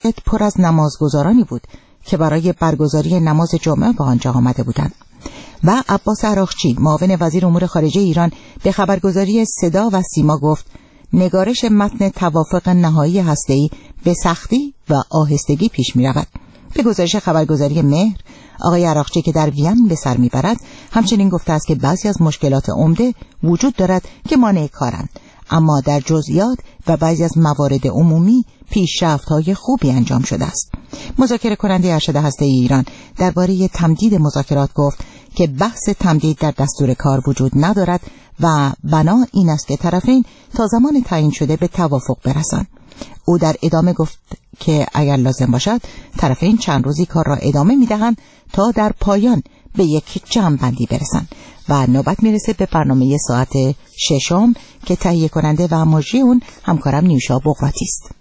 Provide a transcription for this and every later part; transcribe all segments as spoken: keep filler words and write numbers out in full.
پر از نمازگزارانی بود که برای برگزاری نماز جمعه به آنجا آمده بودند. و عباس عراقچی معاون وزیر امور خارجه ایران به خبرگزاری صدا و سیما گفت نگارش متن توافق نهایی هسته‌ای به سختی و آهستگی پیش می رود. به گزارش خبرگزاری مهر، آقای عراقچی که در وین به سر می برد همچنین گفته است که بعضی از مشکلات عمده وجود دارد که مانع کارند، اما در جزئیات و بعضی از موارد عمومی پیشرفت‌های خوبی انجام شده است. مذاکره کننده ارشد هسته‌ای ایران درباره تمدید مذاکرات گفت که بحث تمدید در دستور کار وجود ندارد و بنا این است که طرفین تا زمان تعیین شده به توافق برسند. او در ادامه گفت که اگر لازم باشد طرفین چند روزی کار را ادامه می‌دهند تا در پایان به یک جمع‌بندی برسند. و نوبت میرسه به برنامه ساعت ششم که تهیه کننده و مجری اون همکارم نیوشا بغراتی است.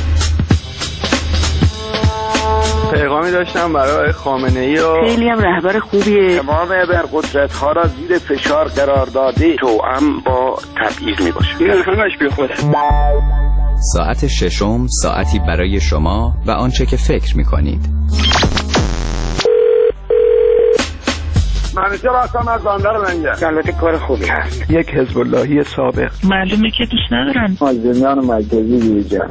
پیغامی داشتم برای خامنه‌ای و خیلی هم رهبر خوبیه. تمام ابرقدرت‌ها را زیر فشار قرار داده توأم با تبعیض میباشه. این همش بی خوده. ساعت ششم، ساعتی برای شما و آنچه که فکر میکنید. منیجر هستم از بندر لنگر. البته کار خوبی هست. یک حزب اللهی سابق. معلومه که دوست ندارن. مازنیان مرکزی دیجن.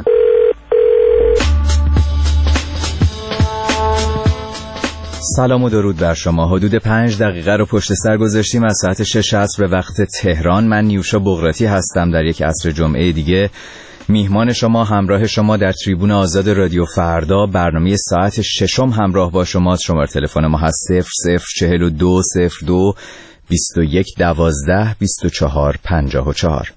سلام و درود بر شما. حدود پنج دقیقه رو پشت سر گذاشتیم از ساعت شش عصر به وقت تهران. من نیوشا بغراتی هستم. در یک عصر جمعه دیگه میهمان شما، همراه شما در تریبون آزاد رادیو فردا. برنامه ساعت ششم همراه با شماست. شماره تلفن ما هست صفر صفر چهل و دو صفر دو بیست و یک دوازده بیست و چهار پنجاه و چهار.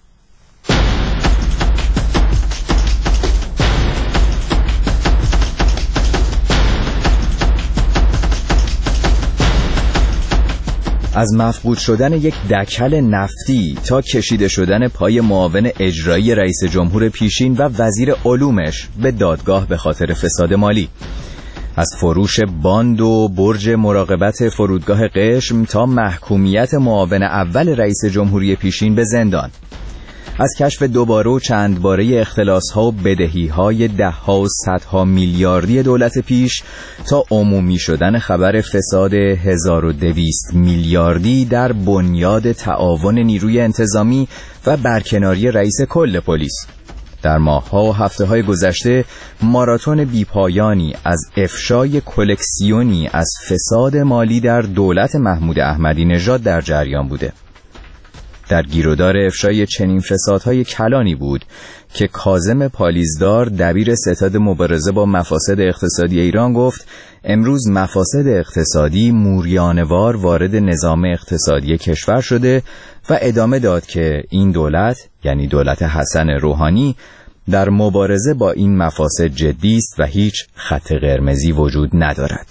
از مفقود شدن یک دکل نفتی تا کشیده شدن پای معاون اجرایی رئیس جمهور پیشین و وزیر علومش به دادگاه به خاطر فساد مالی، از فروش باند و برج مراقبت فرودگاه قشم تا محکومیت معاون اول رئیس جمهوری پیشین به زندان، از کشف دوباره و چند باره اختلاس‌ها و بدهی‌های ده‌ها و صدها میلیاردی دولت پیش تا عمومی شدن خبر فساد هزار و دویست میلیاردی در بنیاد تعاون نیروی انتظامی و برکناری رئیس کل پلیس. در ماه‌ها و هفته‌های گذشته ماراتون بیپایانی از افشای کلکسیونی از فساد مالی در دولت محمود احمدی نژاد در جریان بوده. در گیرودار افشای چنین فسادهای کلانی بود که کاظم پالیزدار، دبیر ستاد مبارزه با مفاسد اقتصادی ایران، گفت امروز مفاسد اقتصادی موریانوار وارد نظام اقتصادی کشور شده و ادامه داد که این دولت، یعنی دولت حسن روحانی، در مبارزه با این مفاسد جدی است و هیچ خط قرمزی وجود ندارد.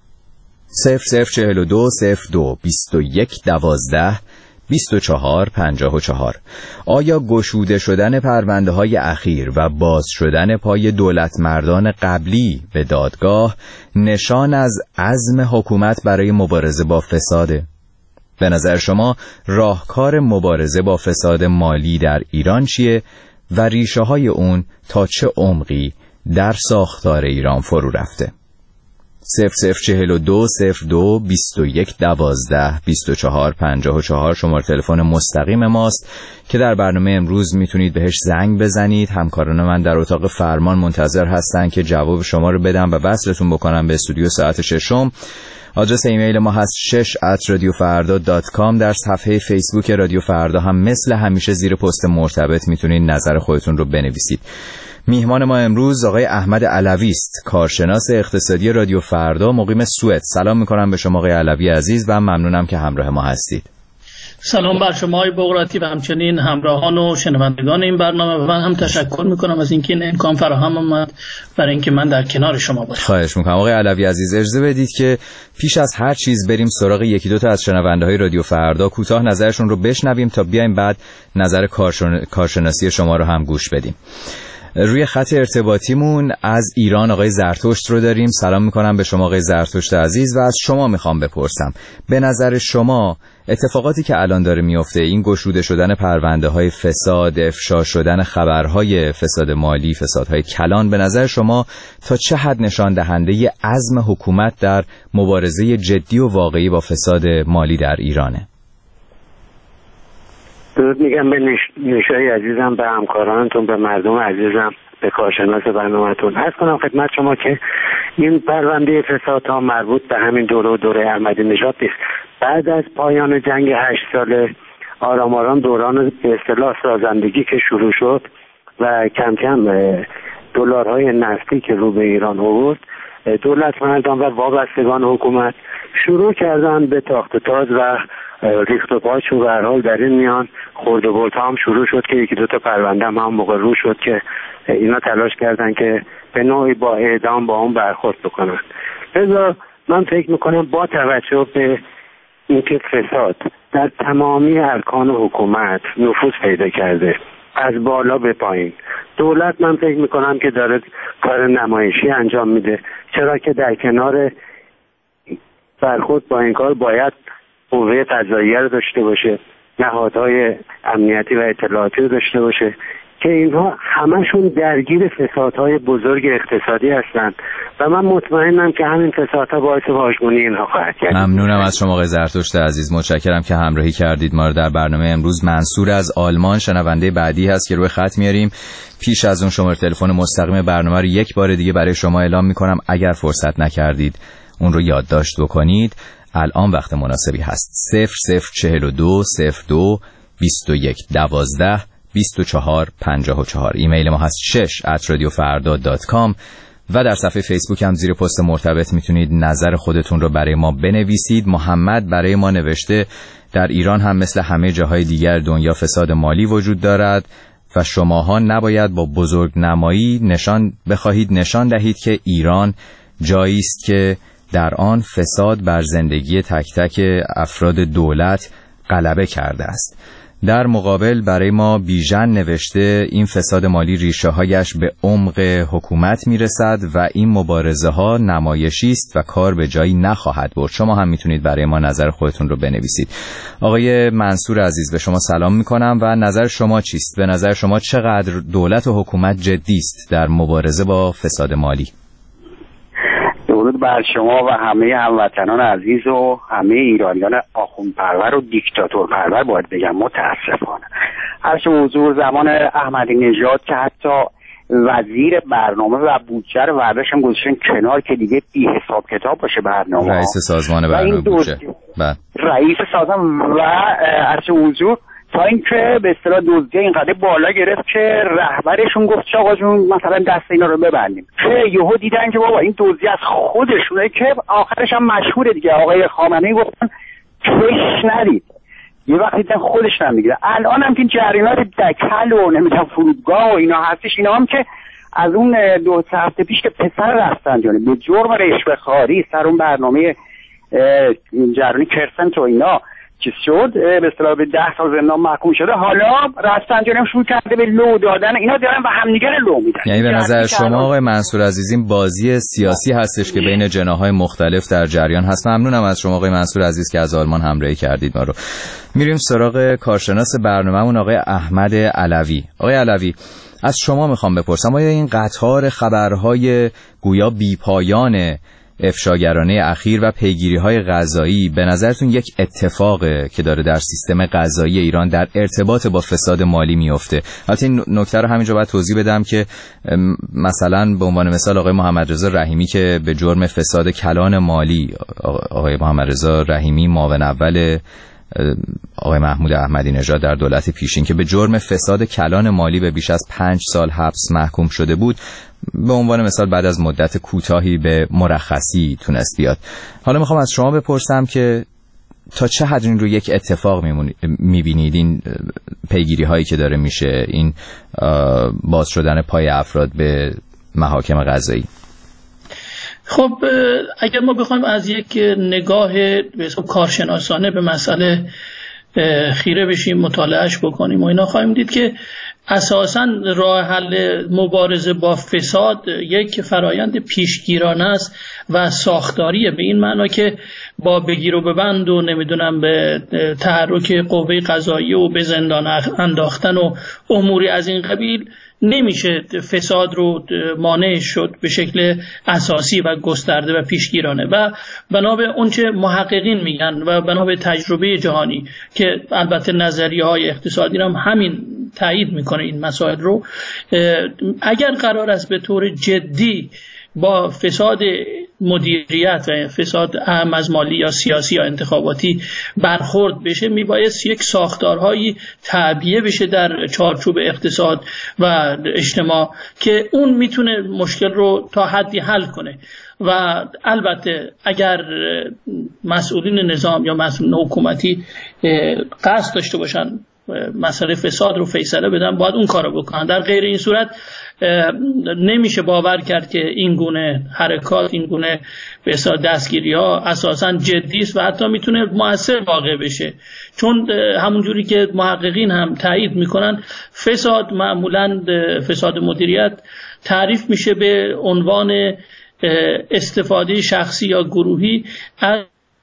صفر صفر چهل و دو صفر دو بیست و یک دوازده بیست و چهار پنجاه و چهار. آیا گشوده شدن پرونده های اخیر و باز شدن پای دولت مردان قبلی به دادگاه نشان از عزم حکومت برای مبارزه با فساده؟ به نظر شما راهکار مبارزه با فساد مالی در ایران چیه و ریشه های اون تا چه عمقی در ساختار ایران فرو رفته؟ صفر صفر چهل و دو صفر دو بیست و یک دوازده بیست و چهار پنجاه و چهار شماره تلفن مستقیم ماست که در برنامه امروز میتونید بهش زنگ بزنید. همکاران من در اتاق فرمان منتظر هستن که جواب شما رو بدم و وصلتون بکنم به استودیو ساعت ششم. آدرس ایمیل ما هست شش ات رادیو فردا دات کام. در صفحه فیسبوک رادیو فردا هم مثل همیشه زیر پست مرتبط میتونید نظر خودتون رو بنویسید. میهمان ما امروز آقای احمد علوی است، کارشناس اقتصادی رادیو فردا، مقیم سوئد. سلام میکنم به شما آقای علوی عزیز و ممنونم که همراه ما هستید. سلام بر شما آقای بغراتی و همچنین همراهان و شنوندگان این برنامه و من هم تشکر میکنم از اینکه این امکان فراهم آمد برای اینکه من در کنار شما باشم. خواهش میکنم آقای علوی عزیز. اجازه بدید که پیش از هر چیز بریم سراغ یکی دو تا از شنونده های رادیو فردا، کوتاه نظرشون رو بشنویم تا بیایم بعد نظر کارشن... کارشناسی شما رو هم گوش بدیم. روی خط ارتباطیمون از ایران آقای زرتشت رو داریم. سلام میکنم به شما آقای زرتشت عزیز و از شما میخوام بپرسم به نظر شما اتفاقاتی که الان داره میفته، این گشوده شدن پرونده های فساد، افشا شدن خبرهای فساد مالی، فسادهای کلان، به نظر شما تا چه حد نشان دهنده عزم حکومت در مبارزه جدی و واقعی با فساد مالی در ایرانه؟ درود میگم به نش... نشای عزیزم، به همکارانتون، به مردم عزیزم، به کارشناس برنامه‌تون. عرض کنم خدمت شما که این پرونده فسادها مربوط به همین دوره و دوره احمدی نژاد نیست. بعد از پایان جنگ هشت ساله آرام آرام دوران به اصطلاح سازندگی که شروع شد و کم کم دلارهای نفتی که رو به ایران آورد، دولت مردان و وابستگان حکومت شروع کردن به تاخت و تاز و ریخت و پاچ و به هر حال در این میان خورد و برد هم شروع شد که یکی دو تا پرونده هم, هم موقع رو شد که اینا تلاش کردن که به نوعی با اعدام با اون برخورد بکنن. لذا من فکر میکنم با توجه به اینکه فساد در تمامی ارکان حکومت نفوذ پیدا کرده از بالا به پایین، دولت من فکر میکنم که داره کار نمایشی انجام میده، چرا که در کنار برخورد با این کار باید قوه قضاییه رو داشته باشه، نهادهای امنیتی و اطلاعاتی رو داشته باشه که اینها همشون درگیر فسادهای بزرگ اقتصادی هستند و من مطمئنم که همین فسادها باعث واژگونی اینها خواهد کرد. ممنونم از شما آقای زرتشت عزیز، متشکرم که همراهی کردید ما رو در برنامه امروز. منصور از آلمان شنونده بعدی هست که روی خط میاریم. پیش از اون شماره تلفن مستقیم برنامه رو یک بار دیگه برای شما اعلام میکنم، اگر فرصت نکردید اون رو یادداشت بکنید. الان وقت مناسبی هست. صفر صفر چهل و دو صفر دو بیست و یک دوازده بیست و چهار پنجاه و چهار. ایمیل ما هست شش ات رادیو فردا دات کام و در صفحه فیسبوک هم زیر پست مرتبط میتونید نظر خودتون رو برای ما بنویسید. محمد برای ما نوشته در ایران هم مثل همه جاهای دیگر دنیا فساد مالی وجود دارد و شماها نباید با بزرگ نمایی نشان بخواهید نشان دهید که ایران جایی است که در آن فساد بر زندگی تک تک افراد دولت غلبه کرده است. در مقابل برای ما بیژن نوشته این فساد مالی ریشه هایش به عمق حکومت میرسد و این مبارزه ها نمایشی است و کار به جایی نخواهد برد. شما هم میتونید برای ما نظر خودتون رو بنویسید. آقای منصور عزیز به شما سلام میکنم و نظر شما چیست؟ به نظر شما چقدر دولت و حکومت جدی است در مبارزه با فساد مالی؟ درود بر شما و همه هموطنان عزیز و همه ایرانیان آخوند پرور و دیکتاتور پرور باید بگم متاسفانه. هرچه حضور زمان احمدی نژاد که حتی وزیر برنامه و بودجه رو برداشتن گذاشتن کنار که دیگه بی حساب کتاب باشه برنامه. رئیس سازمان برنامه بودجه. رئیس سازمان و هرچه حضور تا اینکه به اصطلاح دزدی اینقدر بالا گرفت که رهبرشون گفت آقا جون مثلا دست اینا رو ببندیم، که یهو دیدن که بابا این دزدی از خودشونه، که آخرش هم مشهوره دیگه. آقای خامنه‌ای گفتن کش ندید، یه وقت دیدن خودش نمیگیره. الان هم که جریانات دکل و نمیدونم فرودگاه و اینا هستش، اینا هم که از اون دو هفته پیش که پسر رفسنجانی به جرم رشوه‌خواری سر اون برنامه جریانی کرسنت و اینا چیز شد، به اصطلاح به ده سال زندان محکوم شده، حالا رفسنجانی هم شروع کرده به لو دادن. اینا دارن و همدیگه لو میدن. یعنی به نظر شما آقای منصور عزیز این بازی سیاسی هستش که بین جناح‌های مختلف در جریان هست؟ ممنونم از شما آقای منصور عزیز که از آلمان همراهی کردید ما رو. میریم سراغ کارشناس برنامه‌مون آقای احمد علوی. آقای علوی، از شما میخوام بپرسم آیا این قطار خبرهای گویا بی‌پایان افشاگرانه اخیر و پیگیری‌های قضایی به نظرتون یک اتفاقه که داره در سیستم قضایی ایران در ارتباط با فساد مالی میفته؟ البته این نکته رو همینجا باید توضیح بدم که مثلا به عنوان مثال آقای محمد رضا رحیمی که به جرم فساد کلان مالی، آقای محمد رضا رحیمی معاون اول آقای محمود احمدی نژاد در دولت پیشین که به جرم فساد کلان مالی به بیش از پنج سال حبس محکوم شده بود، به عنوان مثال بعد از مدت کوتاهی به مرخصی تونست بیاد. حالا میخوام از شما بپرسم که تا چه حد این رو یک اتفاق میبینید، این پیگیری هایی که داره میشه، این باز شدن پای افراد به محاکم قضایی؟ خب اگر ما بخوایم از یک نگاه به اسم کارشناسانه به مسئله خیره بشیم، مطالعهش بکنیم و اینا، خواهیم دید که اساساً راه حل مبارزه با فساد یک فرایند پیشگیرانه است و ساختاریه، به این معنا که با بگیر و ببند و نمیدونم به تحرک قوه قضاییه و به زندان انداختن و اموری از این قبیل نمیشه فساد رو مانع شد به شکل اساسی و گسترده و پیشگیرانه. و بنا به اونچه محققین میگن و بنا به تجربه جهانی که البته نظریه های اقتصادی هم همین تایید میکنه این مسائل رو، اگر قرار است به طور جدی با فساد مدیریت و فساد اهم از مالی یا سیاسی یا انتخاباتی برخورد بشه، میبایست یک ساختارهایی تعبیه بشه در چارچوب اقتصاد و اجتماع که اون میتونه مشکل رو تا حدی حل کنه. و البته اگر مسئولین نظام یا مسئولین حکومتی قصد داشته باشن مسئله فساد رو فیصله بدن، باید اون کارو بکنن. در غیر این صورت نمیشه باور کرد که این گونه حرکات، این گونه به اصطلاح دستگیری ها اساساً جدی است و حتی میتونه مؤثر واقع بشه، چون همونجوری که محققین هم تایید میکنن فساد معمولاً فساد مدیریت تعریف میشه به عنوان استفاده شخصی یا گروهی از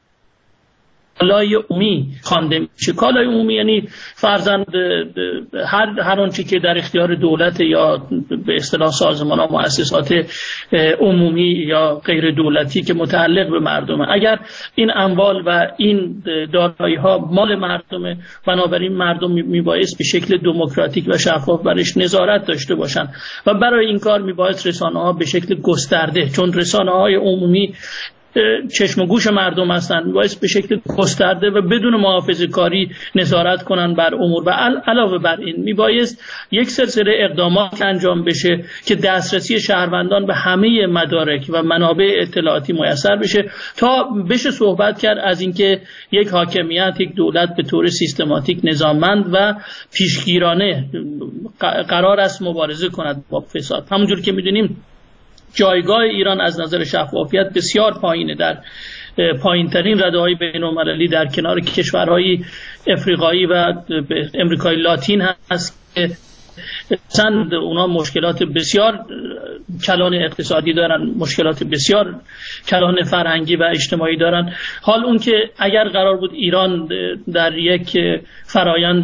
کالای عمومی خوانده میشه. کالای عمومی یعنی فرضاً هر هر آنچه که در اختیار دولت یا به اصطلاح سازمان‌ها و مؤسسات عمومی یا غیر دولتی که متعلق به مردمه. اگر این اموال و این دارایی‌ها مال مردمه، بنابراین مردم میبایست به شکل دموکراتیک و شفاف برش نظارت داشته باشن و برای این کار میبایست رسانه‌ها به شکل گسترده، چون رسانه‌های عمومی چشم و گوش مردم هستند، باعث به شکل گسترده و بدون محافظه کاری نظارت کنن بر امور. و علاوه بر این میبایست یک سلسله اقدامات انجام بشه که دسترسی شهروندان به همه مدارک و منابع اطلاعاتی میسر بشه تا بشه صحبت کرد از اینکه یک حاکمیت، یک دولت به طور سیستماتیک، نظاممند و پیشگیرانه قرار است مبارزه کند با فساد. همونجور که میدونیم جایگاه ایران از نظر شفافیت بسیار پایینه، در پایینترین رده‌های بین‌المللی در کنار کشورهای افریقایی و امریکای لاتین هست که چند اونا مشکلات بسیار کلان اقتصادی دارن، مشکلات بسیار کلان فرهنگی و اجتماعی دارن. حال اون که اگر قرار بود ایران در یک فرایند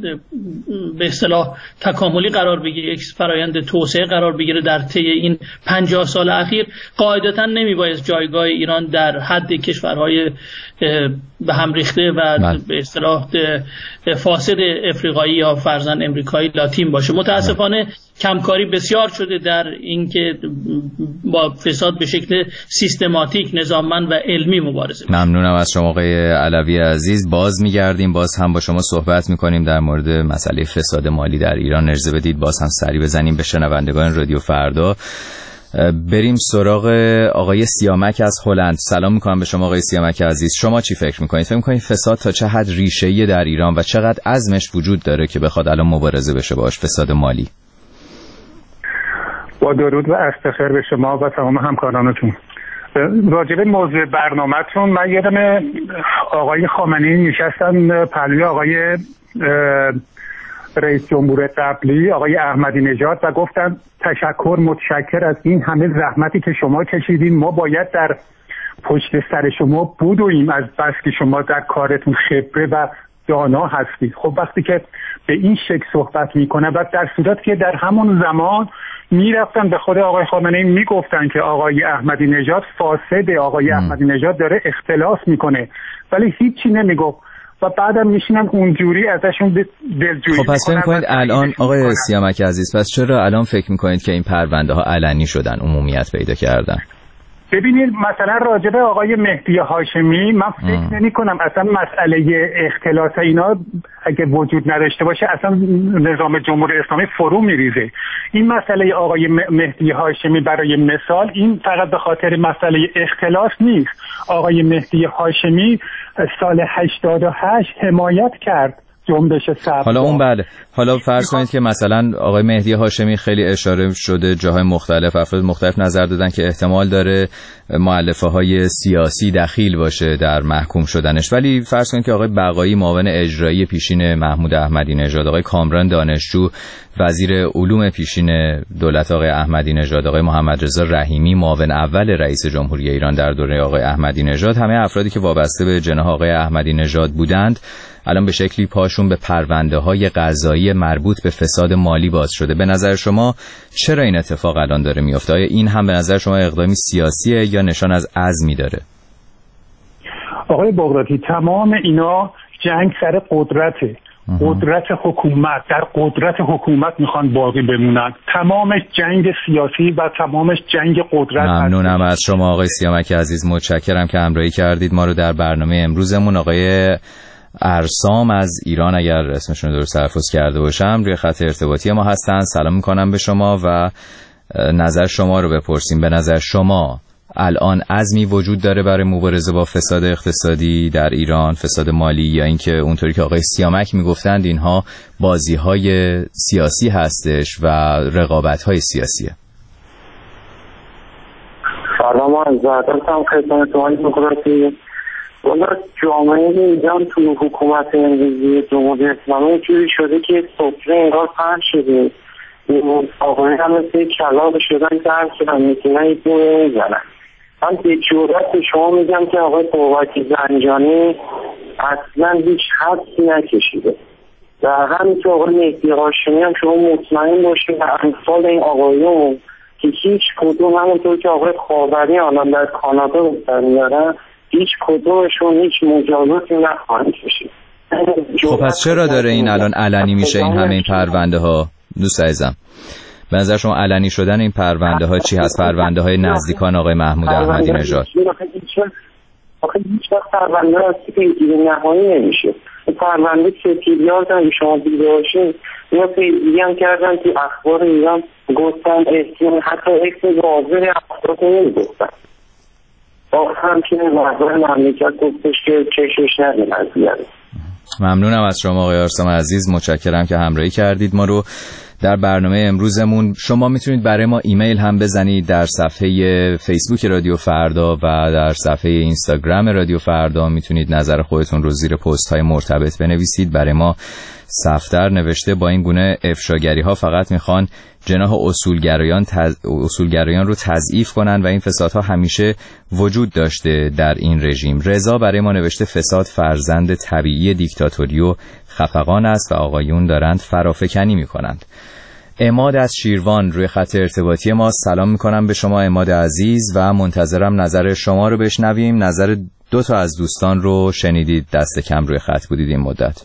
به اصطلاح تکاملی قرار بگیره، یک فرایند توسعه قرار بگیره در طی این پنجاه سال اخیر، قاعدتاً نمیبایست جایگاه ایران در حد کشورهای به هم ریخته و به اصطلاح فاسد افریقایی یا فرضاً امریکایی لاتین باشه. متاسفانه کمکاری بسیار شده در اینکه با فساد به شکل سیستماتیک، نظاممند و علمی مبارزه. ممنونم از شما آقای علوی عزیز. باز میگردیم، باز هم با شما صحبت میکنیم در مورد مسئله فساد مالی در ایران. اجازه بدید باز هم سری بزنیم به شنوندگان رادیو فردا. بریم سراغ آقای سیامک از هلند. سلام میکنم به شما آقای سیامک عزیز. شما چی فکر میکنید؟ فکر میکنید فساد تا چه حد ریشه‌ای در ایران و چقدر عزمش وجود داره که بخواد الان مبارزه بشه باش، فساد مالی؟ با درود و عصر خیر به شما و تمام همکارانتون. راجع به موضوع برنامه‌تون، من یادم آقای خامنه‌ای نشستن پهلوی آقای رئیس جمهور قبلی آقای احمدی نژاد و گفتن تشکر، متشکر از این همه زحمتی که شما کشیدین، ما باید در پشت سر شما بودیم از بس که شما در کارتون خبره و دانا هستید. خب وقتی که به این شکل صحبت میکنه و در صورت که در همون زمان میرفتن به خود آقای خامنه‌ای میگفتن که آقای احمدی نژاد فاسده، آقای احمدی نژاد داره اختلاس میکنه، ولی هیچی نمیگفت و بعدم میشینن اونجوری ازشون دلجویی. خب پس فکر میکنید الان آقای سیامک عزیز، پس چرا الان فکر میکنید که این پرونده ها علنی شدن، عمومیت پیدا کردن؟ ببینید مثلا راجع به آقای مهدی هاشمی من فکر نمی کنم اصلا مسئله اختلاس اینا اگه وجود نداشته باشه اصلا نظام جمهوری اسلامی فرو میریزه. این مسئله آقای مهدی هاشمی برای مثال این فقط به خاطر مسئله اختلاس نیست. آقای مهدی هاشمی سال هشتاد و هشت حمایت کرد جنبش سبز. حالا اون بله، حالا فرض کنید که مثلا آقای مهدی هاشمی خیلی اشاره شده جاهای مختلف، افراد مختلف نظر دادن که احتمال داره مؤلفه های سیاسی دخیل باشه در محکوم شدنش، ولی فرض کنید که آقای بقایی معاون اجرایی پیشین محمود احمدی نژاد، آقای کامران دانشجو وزیر علوم پیشین دولت آقای احمدی نژاد، آقای محمد رضا رحیمی معاون اول رئیس جمهوری ایران در دوره آقای احمدی نژاد، همه افرادی که وابسته به جناح آقای احمدی نژاد بودند الان به شکلی پاشون به پرونده‌های قضایی مربوط به فساد مالی باز شده. به نظر شما چرا این اتفاق الان داره میفته؟ آیا این هم به نظر شما اقدامی سیاسیه یا نشان از عزمی داره؟ آقای بغراتی، تمام اینا جنگ سر قدرته، قدرت حکومت، در قدرت حکومت میخوان باقی بمونن. تمامش جنگ سیاسی و تمامش جنگ قدرت. ممنونم از شما آقای سیامک عزیز، متشکرم که همراهی کردید ما رو در برنامه امروزمون. آقای ارسام از ایران اگر اسمشون رو درست تلفظ کرده باشم روی خط ارتباطی ما هستن. سلام میکنم به شما و نظر شما رو بپرسیم. به نظر شما الان عزمی وجود داره برای مبارزه با فساد اقتصادی در ایران، فساد مالی، یا اینکه اونطوری که آقای سیامک میگفتند اینها بازی‌های سیاسی هستش و رقابت‌های سیاسیه؟ سلام عرض ادب خدمت شما حضرت. والا جامعه ایران تو حکومت امروزی جمهوری اسلامی جوری شده که سفره انگار پهن شده، آقای هم مثل کلاغ شدن که هر شدن میتونن یک دوره میزنن. من به جرات به شما میگم که آقای بابکی زنجانی اصلا هیچ حدسی نکشیده و همینطور آقای مهدی هاشمی هم شما مطمئن باشید و امثال این آقایون که هیچ کدوم همونطور که آقای خاوری الان در کانادا بستر میارن هیچ کدومشون هیچ مجازاتی نخواهند کشید. خب پس چرا داره این الان علنی میشه این همه این پرونده ها؟ دوست عزیزم به نظر شما علنی شدن این پرونده ها چی هست؟ پرونده های نزدیکان آقای محمود احمدی نژاد. آخه هیچ وقت پرونده هستی که پیگیری نهایی نمیشه. پرونده سپیدیار که شما دیده باشین یا پیگیری هم کردن که اخبار ایران گفتن احتیان حتی اکس واضح افراد نمیگفتن. آخرم که وزیر مملکت گفتش که چشش ندین از دیگره. ممنونم از شما آقای ارسام عزیز، متشکرم که همراهی کردید ما رو در برنامه امروزمون. شما میتونید برای ما ایمیل هم بزنید در صفحه فیسبوک رادیو فردا و در صفحه اینستاگرام رادیو فردا. میتونید نظر خودتون رو زیر پست های مرتبط بنویسید. برای ما صفدر نوشته با این گونه افشاگری ها فقط میخوان جناح اصولگرایان تز... اصولگرایان رو تضعیف کنن و این فسادها همیشه وجود داشته در این رژیم. رضا برای ما نوشته فساد فرزند طبیعی دیکتاتوری و خفقان است و آقایون دارند فرافکنی میکنند. عماد از شیروان روی خط ارتباطی ما. سلام میکنم به شما عماد عزیز و منتظرم نظر شما رو بشنویم. نظر دو تا از دوستان رو شنیدید، دست کم روی خط بودید این مدت.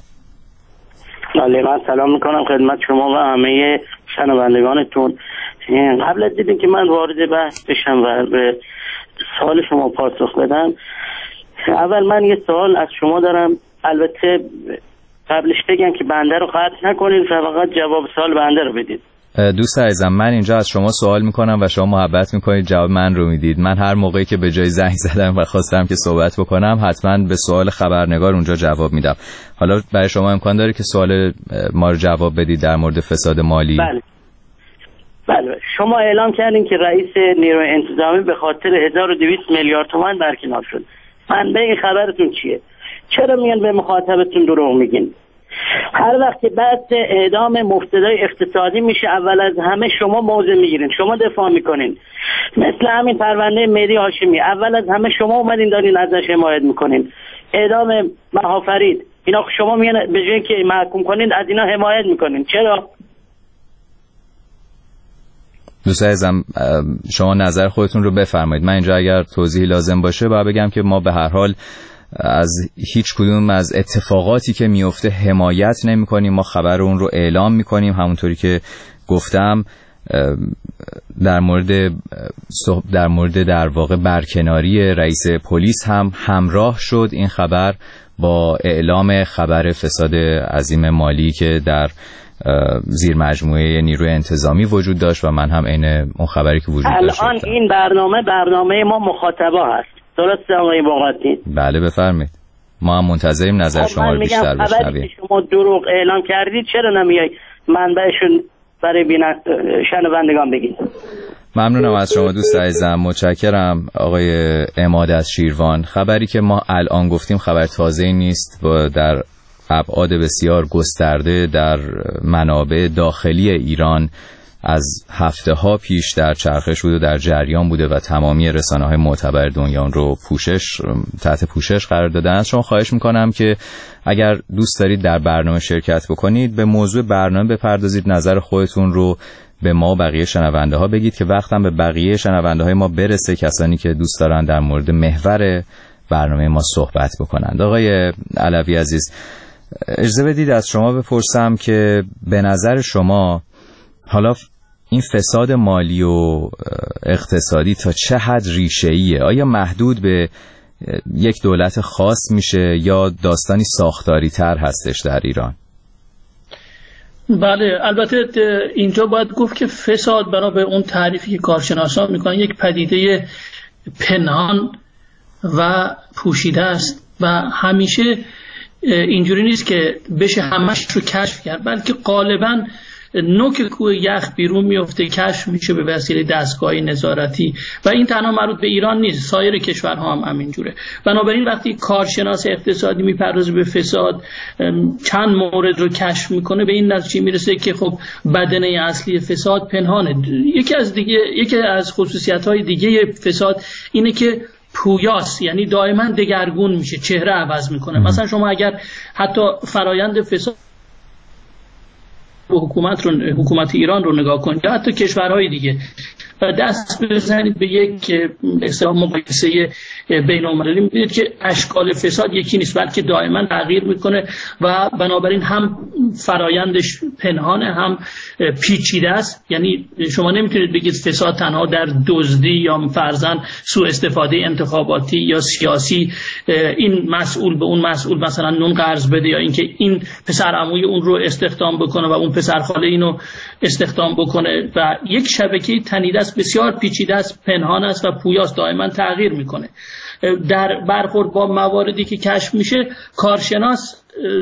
بله من سلام میکنم خدمت شما و همه شنوندگانتون. قبل از دیدیم که من وارد بحث بشم و به سوال شما پاسخ بدم، اول من یه سوال از شما دارم. البته قبلش بگم که بنده رو قطع نکنید و فقط جواب سوال بنده رو بدید. دوست عزیزم من اینجا از شما سوال میکنم و شما محبت میکنید جواب من رو میدید. من هر موقعی که به جای زنگ زدم و خواستم که صحبت بکنم حتما به سوال خبرنگار اونجا جواب میدم. حالا برای شما امکان داره که سوال ما رو جواب بدید در مورد فساد مالی؟ بله بله. شما اعلام کردین که رئیس نیروی انتظامی به خاطر هزار و دویست میلیارد تومان برکنار شد. منبع این خبرتون چیه؟ چرا میان به مخاطبتون دروغ میگین؟ هر وقت که بحث اعدام مفتدای اقتصادی میشه اول از همه شما موضع میگیرین، شما دفاع میکنین. مثل همین پرونده مهدی هاشمی اول از همه شما اومدین دارین ازش حمایت میکنین. اعدام مهافرید اینا شما میان به جای که محکوم کنین از اینا حمایت میکنین. چرا؟ دوست عزیزم شما نظر خودتون رو بفرمایید. من اینجا اگر توضیحی لازم باشه باید بگم که ما به هر حال از هیچ کدوم از اتفاقاتی که میفته حمایت نمی کنیم. ما خبر اون رو اعلام می کنیم. همونطوری که گفتم در مورد در مورد در واقع برکناری رئیس پلیس هم همراه شد این خبر با اعلام خبر فساد عظیم مالی که در زیر مجموعه نیروی انتظامی وجود داشت و من هم عین اون خبری که وجود داشت. الان این برنامه برنامه ما مخاطبا هست، درسته آقای باقاتی؟ بله بفرمایید. ما هم منتظریم نظر شما رو بیشتر بشنویم. شما دروغ اعلام کردید چرا نمیای منبعشون برای شنوندگان بگید؟ ممنونم از شما دوست عزیزم، متشکرم. آقای عماد از شیروان، خبری که ما الان گفتیم خبر تازه‌ای نیست و در ابعاد بسیار گسترده در منابع داخلی ایران از هفته ها پیش در چرخش بود و در جریان بوده و تمامی رسانه‌های معتبر دنیا رو پوشش تحت پوشش قرار دادن. شما خواهش میکنم که اگر دوست دارید در برنامه شرکت بکنید به موضوع برنامه بپردازید، نظر خودتون رو به ما بقیه شنونده ها بگید که وقتم به بقیه شنونده های ما برسه، کسانی که دوست دارن در مورد محور برنامه ما صحبت بکنند. آقای علوی عزیز، اجازه بدید از شما بپرسم که به نظر شما حالا این فساد مالی و اقتصادی تا چه حد ریشه‌ایه؟ آیا محدود به یک دولت خاص میشه یا داستانی ساختاری تر هستش در ایران؟ بله، البته اینجا باید گفت که فساد بنا به اون تعریفی که کارشناسان میکنن یک پدیده پنهان و پوشیده است و همیشه اینجوری نیست که بشه همش رو کشف کرد، بلکه غالباً نوک کوه یخ بیرون میفته، کشف میشه به وسیله دستگاهی نظارتی و این تنها مربوط به ایران نیست، سایر کشورها هم همینجوره. بنابراین وقتی کارشناس اقتصادی میپردازه به فساد، چند مورد رو کشف میکنه، به این نتیجه میرسه که خب بدنه اصلی فساد پنهانه. یکی از دیگه یکی از خصوصیت‌های دیگه فساد اینه که پویاست، یعنی دائما دگرگون میشه، چهره عوض میکنه. مثلا شما اگر حتی فرایند فساد حکومت رو حکومت ایران رو نگاه کنید یا حتی کشورهای دیگه و دست بزنید به یک اصطلاح مقایسه بین‌المللی، می‌بینید که اشکال فساد یکی نیست، بلکه دائما تغییر میکنه و بنابراین هم فرایندش پنهانه هم پیچیده است. یعنی شما نمیتونید بگید فساد تنها در دزدی یا فرضاً سوء استفاده انتخاباتی یا سیاسی این مسئول به اون مسئول مثلا نون قرض بده یا اینکه این پسر عموی اون رو استخدام بکنه و اون پسر خاله اینو استخدام بکنه و یک شبکه تنیده است، بسیار پیچیده است، پنهان است و پویاست، دائما تغییر میکنه. در برخورد با مواردی که کشف میشه، کارشناس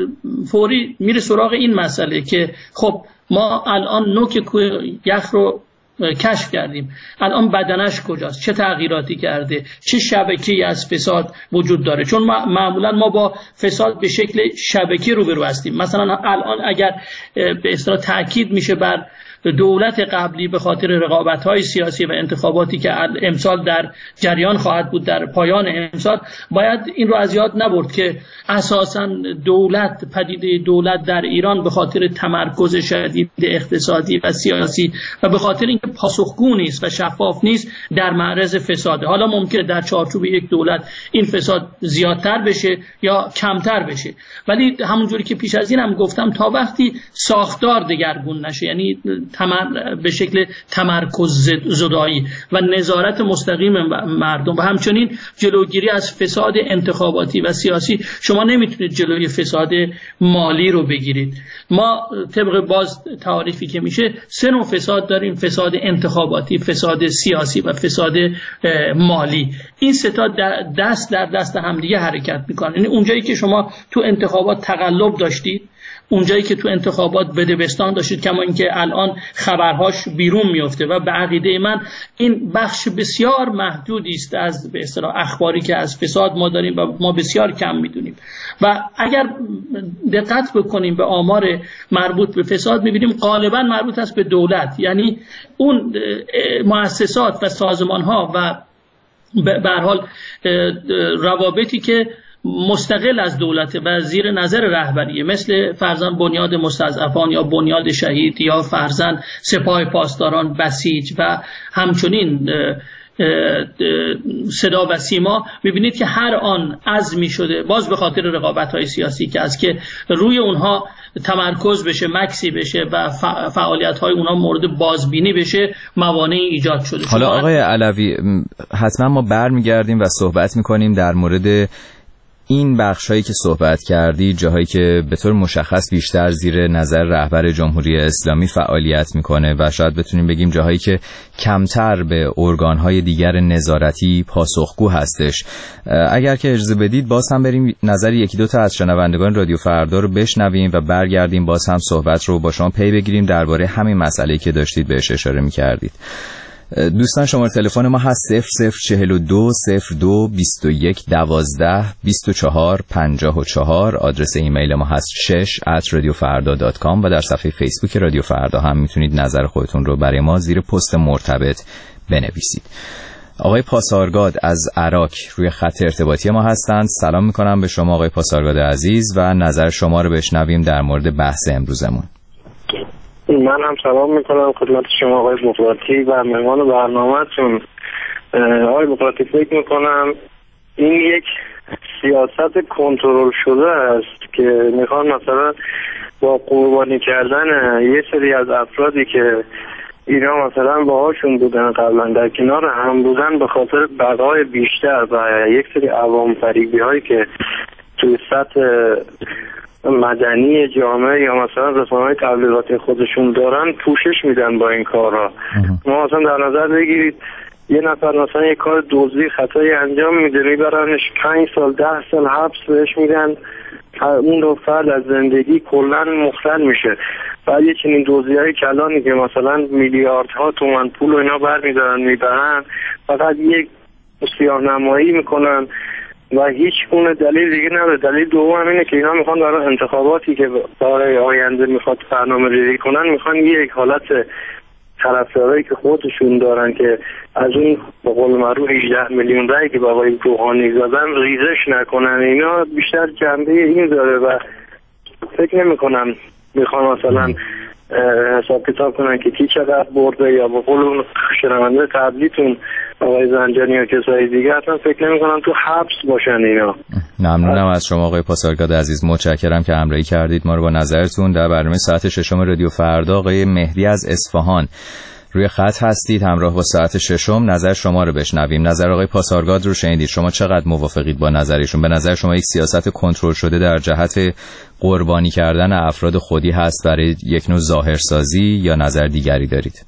فوری میره سراغ این مسئله که خب ما الان نوک کوه یخ رو کشف کردیم، الان بدنش کجاست، چه تغییراتی کرده، چه شبکه‌ای از فساد وجود داره، چون معمولا ما با فساد به شکل شبکه روبرو هستیم. مثلا الان اگر به اصطلاح تاکید میشه بر دولت قبلی به خاطر رقابت‌های سیاسی و انتخاباتی که امسال در جریان خواهد بود در پایان امسال، باید این رو از یاد نبرد که اساساً دولت پدیده دولت در ایران به خاطر تمرکز شدید اقتصادی و سیاسی و به خاطر اینکه پاسخگو نیست و شفاف نیست در معرض فساده. حالا ممکنه در چارچوب یک دولت این فساد زیادتر بشه یا کمتر بشه، ولی همونجوری که پیش از این هم گفتم تا وقتی ساختار دگرگون نشه، یعنی تمر... به شکل تمرکز زدایی و نظارت مستقیم مردم و همچنین جلوگیری از فساد انتخاباتی و سیاسی، شما نمیتونید جلوی فساد مالی رو بگیرید. ما طبق باز تعریفی که میشه سه نوع فساد داریم: فساد انتخاباتی، فساد سیاسی و فساد مالی. این سه تا دست در دست همدیگه حرکت میکنن. یعنی اونجایی که شما تو انتخابات تقلب داشتید، اونجایی که تو انتخابات بدبستان داشتید، کما اینکه الان خبرهاش بیرون میفته و به عقیده من این بخش بسیار محدودی است از به اصطلاح اخباری که از فساد ما داریم و ما بسیار کم میدونیم. و اگر دقت بکنیم به آمار مربوط به فساد، میبینیم غالبا مربوط است به دولت، یعنی اون مؤسسات و سازمان‌ها و به هر حال روابطی که مستقل از دولت و زیر نظر رهبریه، مثل فرزن بنیاد مستضعفان یا بنیاد شهید یا فرزن سپاه پاسداران بسیج و همچنین صدا و سیما، میبینید که هر آن عزمی شده باز به خاطر رقابت‌های سیاسی که از که روی اونها تمرکز بشه، مکسی بشه و فعالیت‌های اونها مورد بازبینی بشه، موانعی ایجاد شده. حالا آقای علوی، حتما ما برمیگردیم و صحبت میکنیم در مورد این بخشایی که صحبت کردی، جاهایی که به طور مشخص بیشتر زیر نظر رهبر جمهوری اسلامی فعالیت میکنه و شاید بتونیم بگیم جاهایی که کمتر به ارگانهای دیگر نظارتی پاسخگو هستش. اگر که اجازه بدید باز هم بریم نظر یکی دو تا از شنوندگان رادیو فردا رو بشنویم و برگردیم باز هم صحبت رو با شما پی بگیریم درباره همین مسئله‌ای که داشتید بهش اشاره میکردید. دوستان شماره تلفن ما هست صفر صفر چهل و دو صفر دو بیست و یک دوازده بیست و چهار پنجاه و چهار. آدرس ایمیل ما هست شش ات رادیو فردا دات کام و در صفحه فیسبوک رادیو فردا هم میتونید نظر خودتون رو برای ما زیر پست مرتبط بنویسید. آقای پاسارگاد از عراق روی خط ارتباطی ما هستند. سلام میکنم به شما آقای پاسارگاد عزیز و نظر شما رو بشنویم در مورد بحث امروزمون. من هم سلام میکنم خدمت شما آقای بقراطی و مهمان برنامه‌تون. آقای بقراطی فکر میکنم این یک سیاست کنترل شده است که میخوان مثلا با قربانی کردن یه سری از افرادی که اینا مثلا باهاشون بودن قبلا در کنار هم بودن به خاطر بقای بیشتر و یک سری عوام فریبی هایی که توی سطح مدنی جامعه یا مثلا رسانه‌های تبلیغاتی خودشون دارن پوشش میدن با این کارها. ما مثلا در نظر بگیرید یه نفر مثلا یه کار دزدی خطایی انجام میده میبرنش پنج سال ده سال حبس بهش میدن، اون رو فرد از زندگی کلا مختل میشه. بعد یه چنین دزدی‌های کلانی که مثلا میلیاردها تومان پول و اینا برمیدارن میبرن فقط یک سیاه‌نمایی میکنن و هیچ گونه دلیل دیگه نداره. دلیل دوم اینه که اینا میخوان برای انتخاباتی که برای آینده میخواد برنامه ریزی کنن میخوان یک حالت طرفدارایی که خودشون دارن که از اون به قول معروف هجده میلیون رأی که با آقای روحانی زدن ریزش نکنن. اینا بیشتر جنبه این داره و فکر نمیکنم میخوان مثلا حساب کتاب کنن که کی چقدر برده یا به قول اون شنونده قبلیتون آقای زنجانی و کسای دیگه اصلا فکر نمی‌کنم تو حبس باشن اینا. ممنونم از شما آقای پاسارگاد عزیز، متشکرم که همراهی کردید ما رو با نظرتون. در برنامه ساعت ششم رادیو فردا آقای مهدی از اصفهان روی خط هستید همراه با ساعت ششم. نظر شما رو بشنویم. نظر آقای پاسارگاد رو شنیدید، شما چقدر موافقید با نظرشون؟ به نظر شما یک سیاست کنترل شده در جهت قربانی کردن افراد خودی هست برای یک نوع ظاهرسازی یا نظر دیگری دارید؟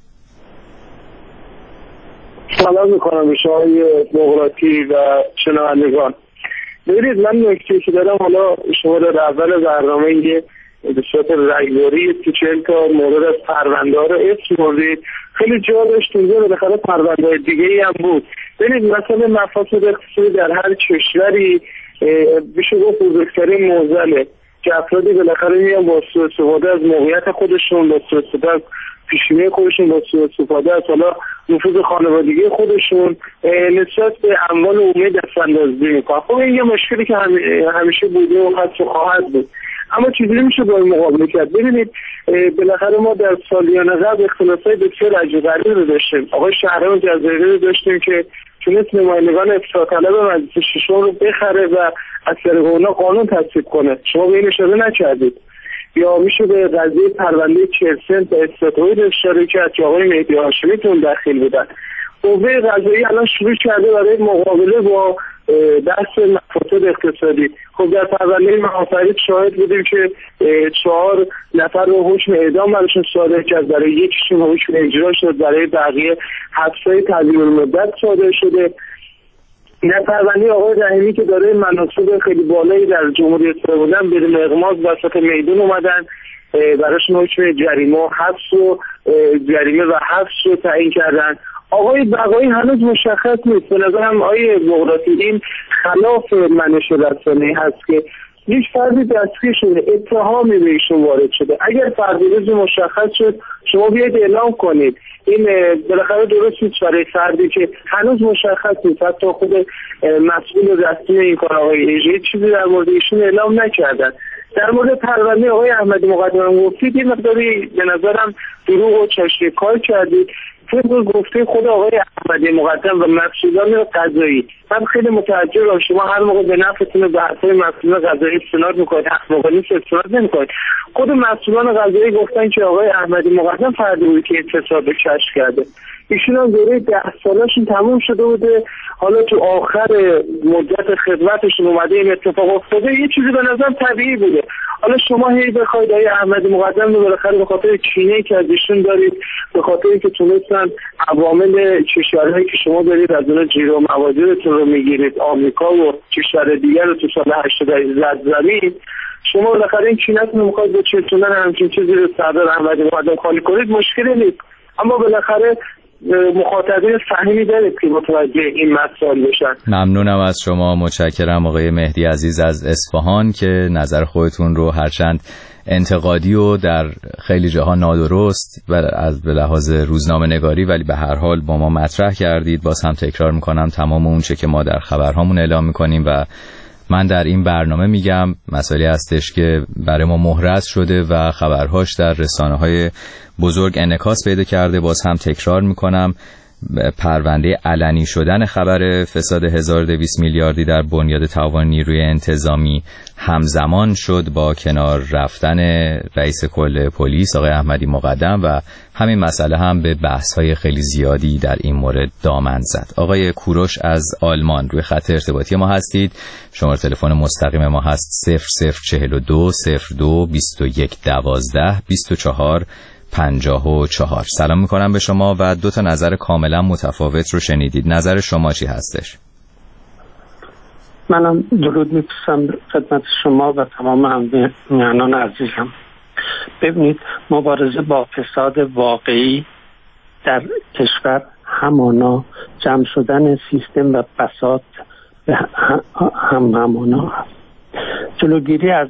سلام میکنم به شما بقراطی و شنوندگان. ببینید من نکته که دارم، حالا شما در اول برنامه یه به صورت رگباری تو چهل تا مورد از پرونده ها رو اسم بردید، خیلی جا داشت اینجا بالاخره پرونده های دیگه ای هم بود. ببینید مثلا مفاسد اقتصادی در هر کشوری بشه گفت بزرگترین معضله که افرادی بالاخره میان با سوء استفاده از موقعیت خودشون، با سوء استفاده از پیشینه خودشون، با سوء استفاده از حالا نفوذ خانوادگی خودشون نسبت به اموال عمومی دستاندازی میکنن. خب این یه مشکلی که همیشه بوده و هست و خواهد بود، اما چیزی نمیشه با این مقابله کرد. ببینید بالاخره ما در سالیان قبل اختلافات بسیار عجیب غریبی رو داشتیم. آقای شهرام جزایری رو داشتیم که تونست نمایندگان اصلاح طلب مجلس ششم رو بخره و از طریق اونا قانون تصویب کنه. شما به این اشاره نکردید. یا میشه به قضیه پرونده چهل تا استاتوید اشاره کرد که آقای مهدی هاشمی تون داخل بودن. قوه قضایی الان شروع کرده برای مقابله با بحث مفاسد اقتصادی. خب در پرونده محافظت شاهد بودیم که چهار نفر رو حکم اعدام براشون صادر کرد، برای یکیشون حکم اجرا شد، برای بقیه حبس‌های تعدیل المدت صادر شده. در پرونده آقای رحیمی که داره مناصب خیلی بالایی در جمهوری اسلامی بودن بدون اغماض وسط میدون اومدن، براشون حکم جریمه و حبس و جریمه و حبس رو تعیین کردن. آقای بقایی هنوز مشخص نیست. به نظرم آقای بقراطی این خلاف منش رسانه‌ای هست که یک فردی دستگیر شده، اتهامی به ایشون وارد شده. اگر فردی روز مشخص شد شما بیاید اعلام کنید. این بالاخره درست نیست برای فردی که هنوز مشخص نیست، حتی خود مسئول رسمی این کار آقای ایجی چیزی در مورد ایشون اعلام نکردن. در مورد پرونده آقای احمدی مقدم گفتید یه مقداری به نظرم دروغ و چاشنی کار کردید. طبق گفته خود آقای احمدی مقدم و مسئولان قضایی، من خیلی متعجبم شما هر موقع به نفعتون به بحث‌های مسئولان قضایی استناد میکنید، اخلاق نیست استناد نمیکنید. خود مسئولان قضایی گفتن که آقای احمدی مقدم فردی بود که اعتصاب کشف کرده. ایشون هم دوره ده سالشون تموم شده بوده، حالا تو آخر مدت خدمتشون اومده این اتفاق افتاده. یه چیزی به نظر طبیعی بوده. حالا شما هی بخواید آقای احمدی مقدم رو بالاخره به خاطر کینه‌ای که از ایشون دارید، به خاطر اینکه تونستن عوامل کشورهایی که شما دارید از اون جیرو موادیتون رو میگیرید، آمریکا و کشور دیگر رو تو سال هشتاد زد زمین، شما بالاخره این کینه‌تون رو می‌خواید به چرتوندن همچین چیزی رو سردار احمدی مقدم خالی کنید، مشکلی نیست. اما بالاخره مخاطبین فهمی دارید که متوجه این مسائل بشن. ممنونم از شما، متشکرم آقای مهدی عزیز از اصفهان که نظر خودتون رو هرچند انتقادی و در خیلی جاها نادرست و از به لحاظ روزنامه نگاری ولی به هر حال با ما مطرح کردید. باز هم تکرار میکنم تمام اون چه که ما در خبرهامون اعلام میکنیم و من در این برنامه میگم مسئله هستش که برای ما محرز شده و خبرهاش در رسانه‌های بزرگ انعکاس پیدا کرده. باز هم تکرار میکنم پرونده علنی شدن خبر فساد هزار و دویست میلیاردی در بنیاد تعاون نیروی انتظامی همزمان شد با کنار رفتن رئیس کل پلیس آقای احمدی مقدم و همین مسئله هم به بحث‌های خیلی زیادی در این مورد دامن زد. آقای کوروش از آلمان روی خط ارتباطی ما هستید. شماره تلفن مستقیم ما هست صفر صفر چهل و دو صفر دو بیست و یک دوازده بیست و چهار پنجاه و چهار. سلام میکنم به شما و دو تا نظر کاملا متفاوت رو شنیدید. نظر شما چی هستش؟ منم درود میفرستم خدمت شما و تمام هم‌نیران عزیزم. ببینید، مبارزه با فساد واقعی در کشور همانا جمع شدن سیستم و فساد هم همانا هست. جلوگیری از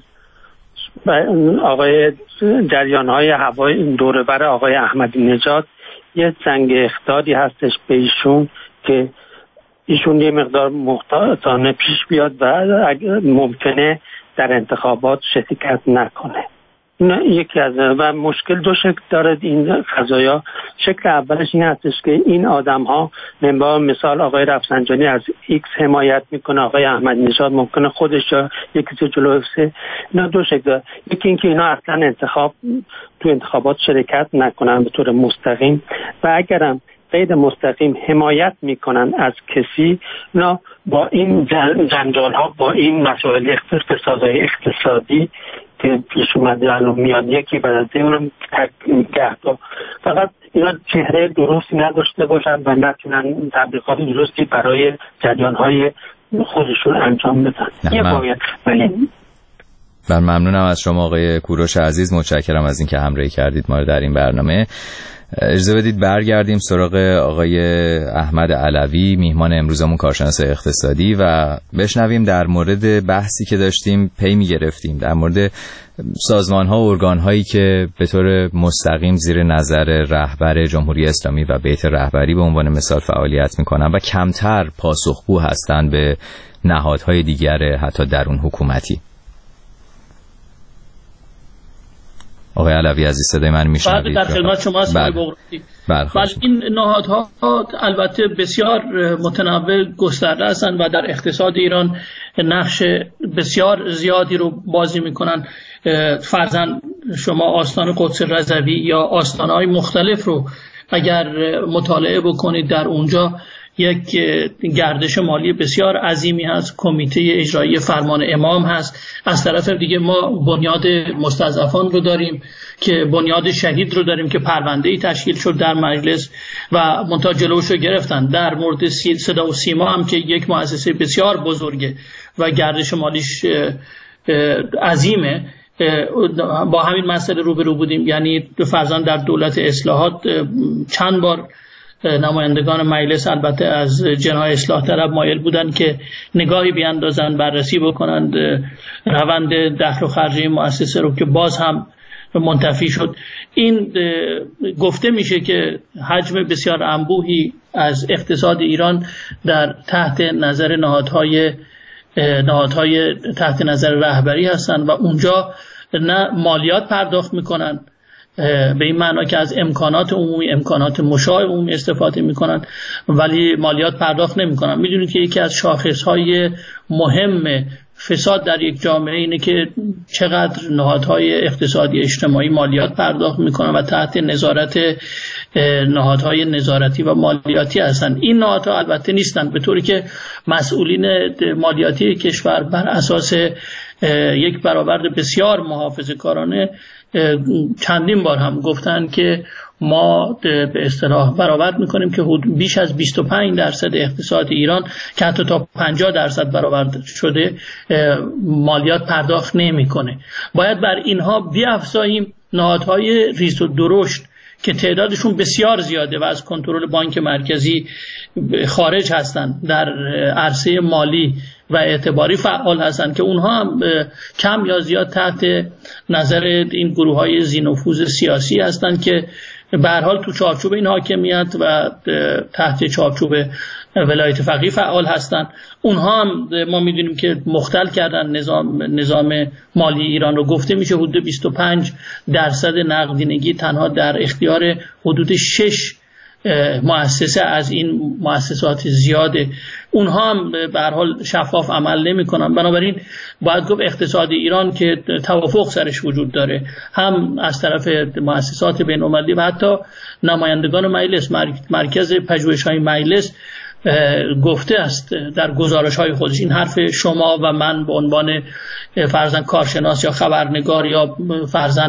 آقای جریان های هوای دوره بر آقای احمدی نژاد یه زنگ اخطاری هستش به ایشون که ایشون یه مقدار محتاطانه پیش بیاد و ممکنه در انتخابات شرکت نکنه. این یکی از و مشکل دو شکل داره این قضایا. شکل اولش این هستش که این آدم ها منبع مثال آقای رفسنجانی از ایکس حمایت میکنه، آقای احمدی نژاد ممکنه خودش یا یکی چه جلوسه. اینا دو شکل داره. یکی این که اینا اصلا انتخاب تو انتخابات شرکت نکنن به طور مستقیم و اگرم غیر مستقیم حمایت میکنن از کسی، اینا با این جنجال ها، با این مسائل اقتصادی اقتصادی که پیش اومده الان میاد یکی بعد از اون تک فقط اینا چهره درستی نداشته باشن و نتونن تبلیغات درستی برای جریان‌های خودشون انجام بدن. یه باید ولی من ممنونم از شما آقای کوروش عزیز، متشکرم از اینکه همراهی کردید ما رو در این برنامه. اجازه بدید برگردیم سراغ آقای احمد علوی، میهمان امروزمون کارشناس اقتصادی، و بشنویم در مورد بحثی که داشتیم پی می‌گرفتیم در مورد سازمان‌ها و ارگان‌هایی که به طور مستقیم زیر نظر رهبر جمهوری اسلامی و بیت رهبری به عنوان مثال فعالیت می‌کنن و کمتر پاسخگو هستند به نهادهای دیگر حتی درون حکومتی. آقای علوی عزیز صدای من میشنوید؟ بله، در خدمت شما هستم آقای بغراتی. بله، این نهادها البته بسیار متنوع گسترده هستند و در اقتصاد ایران نقش بسیار زیادی رو بازی میکنن. فرضاً شما آستان قدس رضوی یا آستانهای مختلف رو اگر مطالعه بکنید، در اونجا یک گردش مالی بسیار عظیمی هست. کمیته اجرایی فرمان امام هست. از طرف دیگه ما بنیاد مستضعفان رو داریم که بنیاد شهید رو داریم که پرونده‌ای تشکیل شد در مجلس و منتها جلوش رو گرفتن. در مورد صدا و سیما هم که یک مؤسسه بسیار بزرگه و گردش مالیش عظیمه، با همین مسئله روبرو بودیم. یعنی فرضاً در دولت اصلاحات چند بار نمایندگان مجلس البته از جناح اصلاح طلب مایل بودند که نگاهی بیاندازن، بررسی بکنند روند دخل و خرج مؤسسه رو، که باز هم منتفی شد. این گفته میشه که حجم بسیار انبوهی از اقتصاد ایران در تحت نظر نهادهای نهادهای تحت نظر رهبری هستند و اونجا نه مالیات پرداخت میکنن به این معنا که از امکانات عمومی، امکانات مشاع عمومی استفاده میکنن ولی مالیات پرداخت نمیکنن. میدونید که یکی از شاخصهای مهم فساد در یک جامعه اینه که چقدر نهادهای اقتصادی اجتماعی مالیات پرداخت میکنن و تحت نظارت نهادهای نظارتی و مالیاتی هستن. این نهادها البته نیستن، به طوری که مسئولین مالیاتی کشور بر اساس یک برآورد بسیار محافظه‌کارانه چندین بار هم گفتن که ما به اصطلاح برآورد میکنیم که بیش از بیست و پنج درصد اقتصاد ایران که حتی تا پنجاه درصد برآورد شده مالیات پرداخت نمیکنه. باید بر اینها بیافزاییم نهادهای ریز و درشت که تعدادشون بسیار زیاده و از کنترل بانک مرکزی خارج هستند، در عرصه مالی و اعتباری فعال هستند که اونها هم کم یا زیاد تحت نظر این گروه‌های ذی‌نفوذ سیاسی هستند که به هر حال تو چارچوب این حاکمیت و تحت چارچوب ولایت فقیه فعال هستند. اونها هم ما میدونیم که مختل کردن نظام نظام مالی ایران رو. گفته میشه حدود بیست و پنج درصد نقدینگی تنها در اختیار حدود شش مؤسسه از این مؤسسات زیاده. اونها هم به هر حال شفاف عمل نمی‌کنن. بنابراین باید گفت اقتصاد ایران که توافق سرش وجود داره، هم از طرف مؤسسات بین‌المللی و حتی نمایندگان مجلس، مرکز پژوهش‌های مجلس گفته است در گزارش‌های خودش، این حرف شما و من به عنوان فرضاً کارشناس یا خبرنگار یا فرضاً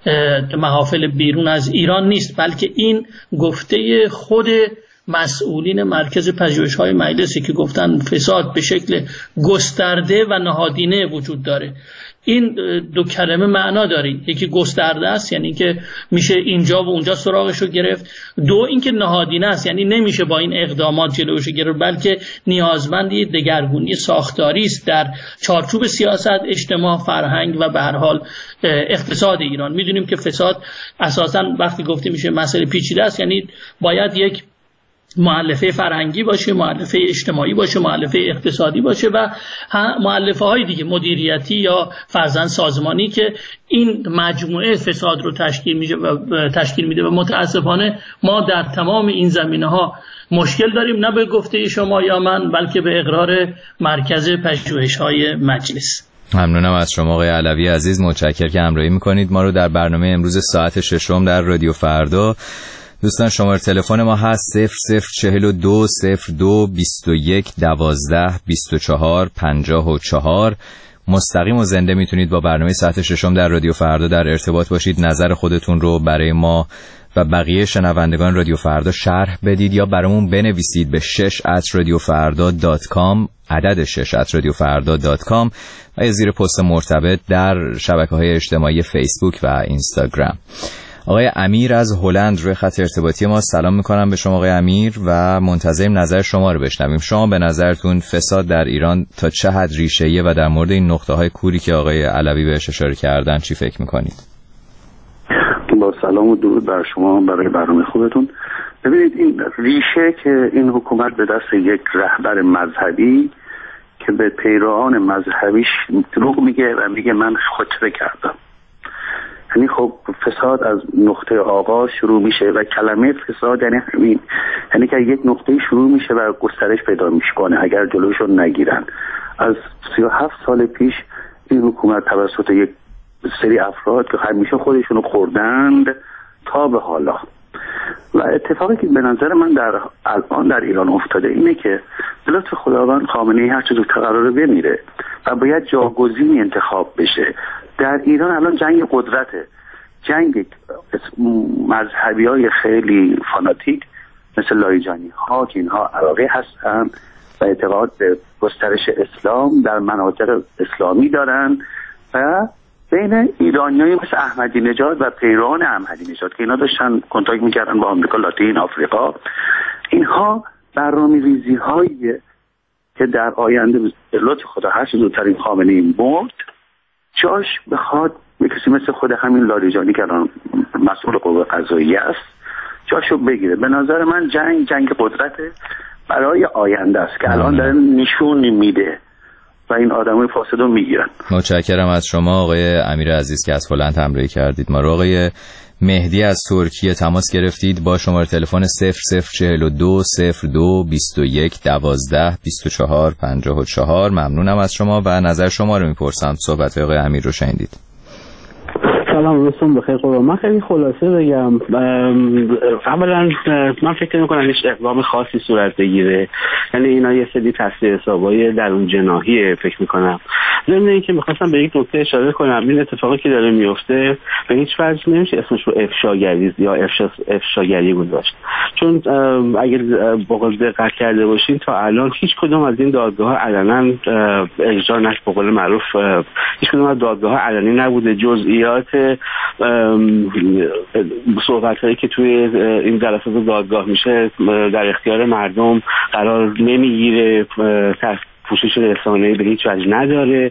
محافل بیرون از ایران نیست، بلکه این گفته خود مسئولین مرکز پژوهش‌های مجلسی که گفتن فساد به شکل گسترده و نهادینه وجود داره. این دو کلمه معنا داره، یکی گسترده است یعنی که میشه اینجا و اونجا سراغش رو گرفت، دو اینکه نهادینه است یعنی نمیشه با این اقدامات جلوش گرفت، بلکه نیازمند دگرگونی ساختاری است در چارچوب سیاست، اجتماع، فرهنگ و به هر حال اقتصاد ایران. میدونیم که فساد اساساً وقتی گفته میشه مسئله پیچیده است، یعنی باید یک مؤلفه فرهنگی باشه، مؤلفه اجتماعی باشه، مؤلفه اقتصادی باشه و مؤلفه های دیگه مدیریتی یا فرضاً سازمانی که این مجموعه فساد رو تشکیل میده و تشکیل میده و متاسفانه ما در تمام این زمینه‌ها مشکل داریم، نه به گفته شما یا من بلکه به اقرار مرکز پژوهش‌های مجلس. ممنونم از شما آقای علوی عزیز، متشکرم که همراهی میکنید ما رو در برنامه امروز ساعت ششم در رادیو فردا. دوستان شماره تلفن ما هست صفر صفر چهل و دو صفر دو بیست و یک دوازده بیست و چهار پنجاه و چهار. مستقیم و زنده میتونید با برنامه ساعت ششم در رادیو فردا در ارتباط باشید، نظر خودتون رو برای ما و بقیه شنوندگان رادیو فردا شرح بدید یا برامون بنویسید به شش ات رادیو فردا دات کام، عدد شش ات رادیو فردا دات کام و یا زیر پست مرتبط در شبکه‌های اجتماعی فیسبوک و اینستاگرام. آقای امیر از هلند روی خط ارتباطی ما. سلام میکنم به شما آقای امیر و منتظریم نظر شما رو بشنویم. شما به نظرتون فساد در ایران تا چه حد ریشه‌ایه و در مورد این نقطه های کوری که آقای علوی بهش اشاره کردن چی فکر میکنید؟ با سلام و درود بر شما برای برنامه خوبتون. ببینید این ریشه که این حکومت به دست یک رهبر مذهبی که به پیروان مذهبیش دروغ میگه و میگه من خطبه کردم. یعنی خب فساد از نقطه آغاز شروع میشه و کلمه فساد یعنی همین، یعنی که یک نقطه شروع میشه و گسترش پیدا میکنه اگر جلوشو نگیرن. از سی و هفت سال پیش این حکومت توسط یک سری افراد که همیشه خودشونو خوردند تا به حالا، و اتفاقی که به نظر من در الان در ایران افتاده اینه که به لطف خداوند خامنه‌ای هر چه زودتر قراره بمیره و باید جاگزینی انتخاب بشه. در ایران الان جنگ قدرته، جنگ مذهبی های خیلی فاناتیک مثل لایجانی ها که اینها عراقی هستن و اعتقاد به گسترش اسلام در مناطق اسلامی دارن و بین ایرانیایی مثل احمدی نژاد و پیروان احمدی نژاد که اینا داشتن کنتاکت میکردن با آمریکا لاتین آفریقا، اینها برنامه‌ریزی هایی که در آینده به لطف خدا هر چه زودتر این خامنه‌ای مرد جاش بخواد یک کسی مثل خود همین لاریجانی که الان مسئول قوه قضاییه است جاشو بگیره. به نظر من جنگ جنگ قدرته برای آینده است که الان داره نشون میده و این آدمای فاسدو میگیرن. متشکرم از شما آقای امیر عزیز که از هلند همراهی کردید ما رو. آقای مهدی از ترکیه تماس گرفتید با شماره تلفن صفر صفر چهل و دو صفر دو بیست و یک دوازده بیست و چهار پنجاه و چهار. ممنونم از شما و نظر شما رو میپرسم. صحبت آقای امیر رو شنیدید. سلام، روزتون بخیر. قربان. من خیلی خلاصه بگم. اولا من فکر نمی‌کنم هیچ اقدام خاصی صورت بگیره، یعنی اینا یه سری تصفیه حسابای درون جناحیه فکر می‌کنم. ضمن اینکه می‌خواستم به یک نکته اشاره کنم، این اتفاقی که داره میفته به هیچ وجه نمیشه اسمش رو افشاگری یا افشا افشاگری گذاشت، چون اگر بقول دقت کرده باشین تا الان هیچ کدوم از این دادگاه‌ها علنا اجرا نشد. به قول معروف هیچ کدوم از دادگاه‌ها علنی نبوده. جزئیات صحبت‌هایی که توی این جلسات دادگاه میشه در اختیار مردم قرار نمیگیره، پوشش رسانه‌ای به هیچ وجه نداره.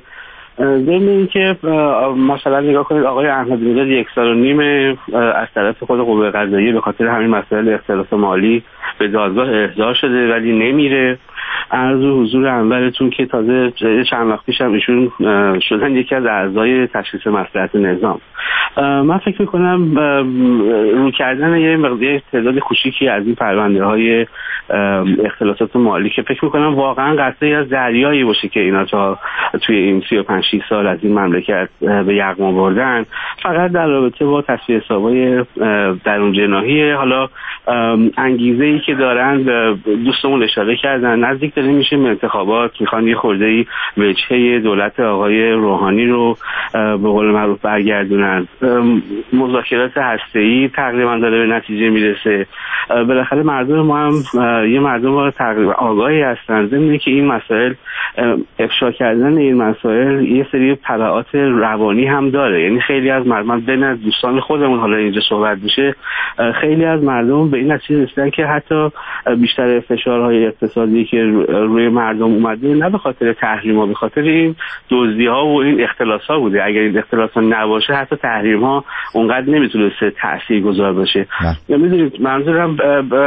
ضمن اینکه مثلا نگاه کنید آقای احمدی نژاد یک سال و نیم از طرف خود قوه قضاییه به خاطر همین مسائل اختلاف مالی به دادگاه احضار شده ولی نمیره. عرض حضور انورتون که تازه چند وقت پیش هم ایشون شدن یکی از اعضای تشخیص مصلحت نظام. من فکر میکنم رو کردن یه مقدار تعداد کوچیکی از این پرونده های اختلافات مالی که فکر میکنم واقعا قطعی از دریایی باشه که اینا تا توی این سی و پنج شش سال از این مملکت به یغما بردن، فقط در رابطه با تصفیه حسابای درون جناحی. حالا انگیزه ای که دارن دوستمون اشاره کردن، نزدیک داریم میشه به انتخابات، میخوان یه خورده‌ای وجهه دولت آقای روحانی رو به قول معروف برگردونن. مذاکرات هسته‌ای تقریبا داره به نتیجه میرسه. بالاخره مردم ما هم یه مردم تقریبا آگاهی هستن، ضمن که این مسائل افشا کردن این مسائل یه سری تبعات روانی هم داره. یعنی خیلی از مردم بین دوستان خودمون حالا اینجا صحبت میشه، خیلی از مردم به این نتیجه رسیدن که حتی بیشتر فشارهای اقتصادی که روی مردم اومده نه به خاطر تحریم‌ها، به خاطر این دزدی‌ها و این اختلاس‌ها بوده. اگر این اختلاس‌ها نباشه حتی تحریم‌ها اونقدر نمیتونسته تاثیرگذار باشه. یا می‌دونید منظورم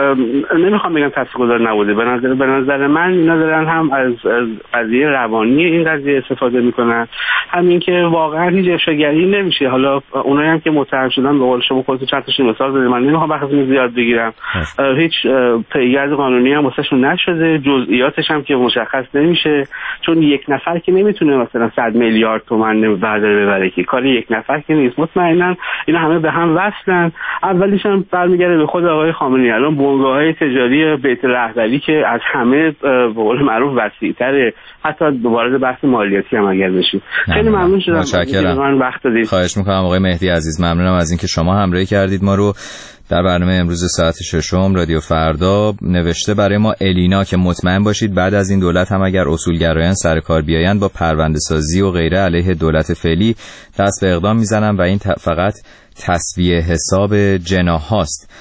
نمیخوام بگم تاثیرگذار نبوده، به نظر به نظر من اینا دارن هم از قضیه روانی این قضیه استفاده میکنن، همین که واقعا هیچ افشاگری نمیشه. حالا اونایی هم که متهم شدن به قول شما خودتون چند تاشون مثال زدید، من نمیخوام بحثتون زیاد بگیرم، هیچ پیگرد قانونی هم واسهشون نشده، جزئیاتش هم که مشخص نمیشه، چون یک نفر که نمیتونه مثلا صد میلیارد تومان برداره ببره، که کار یک نفر که نیست. مطمئنا اینا همه به هم وصلن. اولیش هم برمیگرده به خود آقای خامنه‌ای. الان بنگاه‌های تجاری بیت رهبری که از همه به قول معروف وسیع‌تره، حتی وارد بحث مالیاتی هم اگر بشیم. خیلی ممنون شدم متشکرم. من وقت دادید. خواهش می‌کنم آقای مهدی عزیز، ممنونم از اینکه شما همراهی کردید ما رو در برنامه امروز ساعت ششم رادیو فردا. نوشته برای ما الینا که مطمئن باشید بعد از این دولت هم اگر اصولگرایان سر کار بیایند با پرونده سازی و غیره علیه دولت فعلی دست به اقدام میزنن و این فقط تصفیه حساب جناح هاست.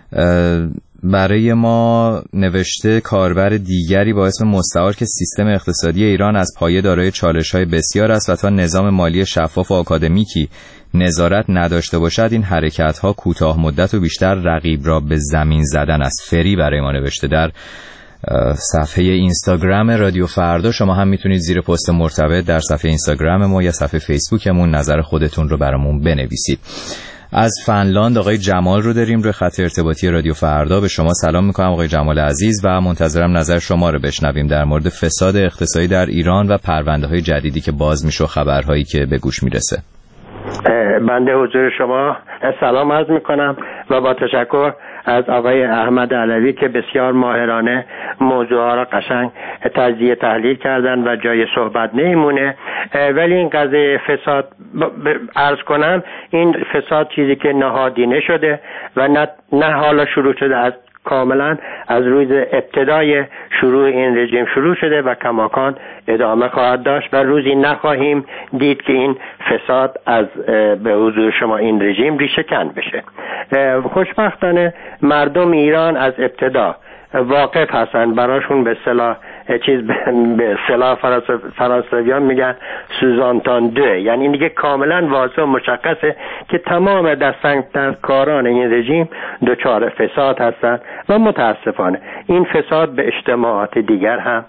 برای ما نوشته کاربر دیگری با اسم مستعار که سیستم اقتصادی ایران از پایه دارای چالش‌های بسیار است و تا نظام مالی شفاف و آکادمیکی نظارت نداشته باشد این حرکت‌ها کوتاه مدت و بیشتر رقیب را به زمین زدن است. فری برای ما نوشته در صفحه اینستاگرام رادیو فردا. شما هم میتونید زیر پست مرتبط در صفحه اینستاگرام ما یا صفحه فیسبوکمون نظر خودتون رو برامون بنویسید. از فنلاند آقای جمال رو داریم روی خط ارتباطی رادیو فردا. به شما سلام میکنم آقای جمال عزیز و منتظرم نظر شما رو بشنویم در مورد فساد اقتصادی در ایران و پرونده های جدیدی که باز میشه و خبرهایی که به گوش میرسه. بنده حضور شما سلام عرض میکنم و با تشکر از آقای احمد علوی که بسیار ماهرانه موضوعها را قشنگ تجزیه تحلیل کردن و جای صحبت نمیمونه. ولی این قضیه فساد عرض کنم، این فساد چیزی که نهادینه شده و نه, نه حالا شروع شده، از کاملا از روز ابتدای شروع این رژیم شروع شده و کماکان ادامه خواهد داشت و روزی نخواهیم دید که این فساد از به حضور شما این رژیم ریشه کن بشه. خوشبختانه مردم ایران از ابتدا واقف هستن، براشون به اصطلاح چیز به اصطلاح فرانسویان میگن سوزانتان دو، یعنی دیگه کاملا واضح و مشخصه که تمام دستندرکاران این رژیم دچار فساد هستن و متاسفانه این فساد به اجتماعات دیگر هم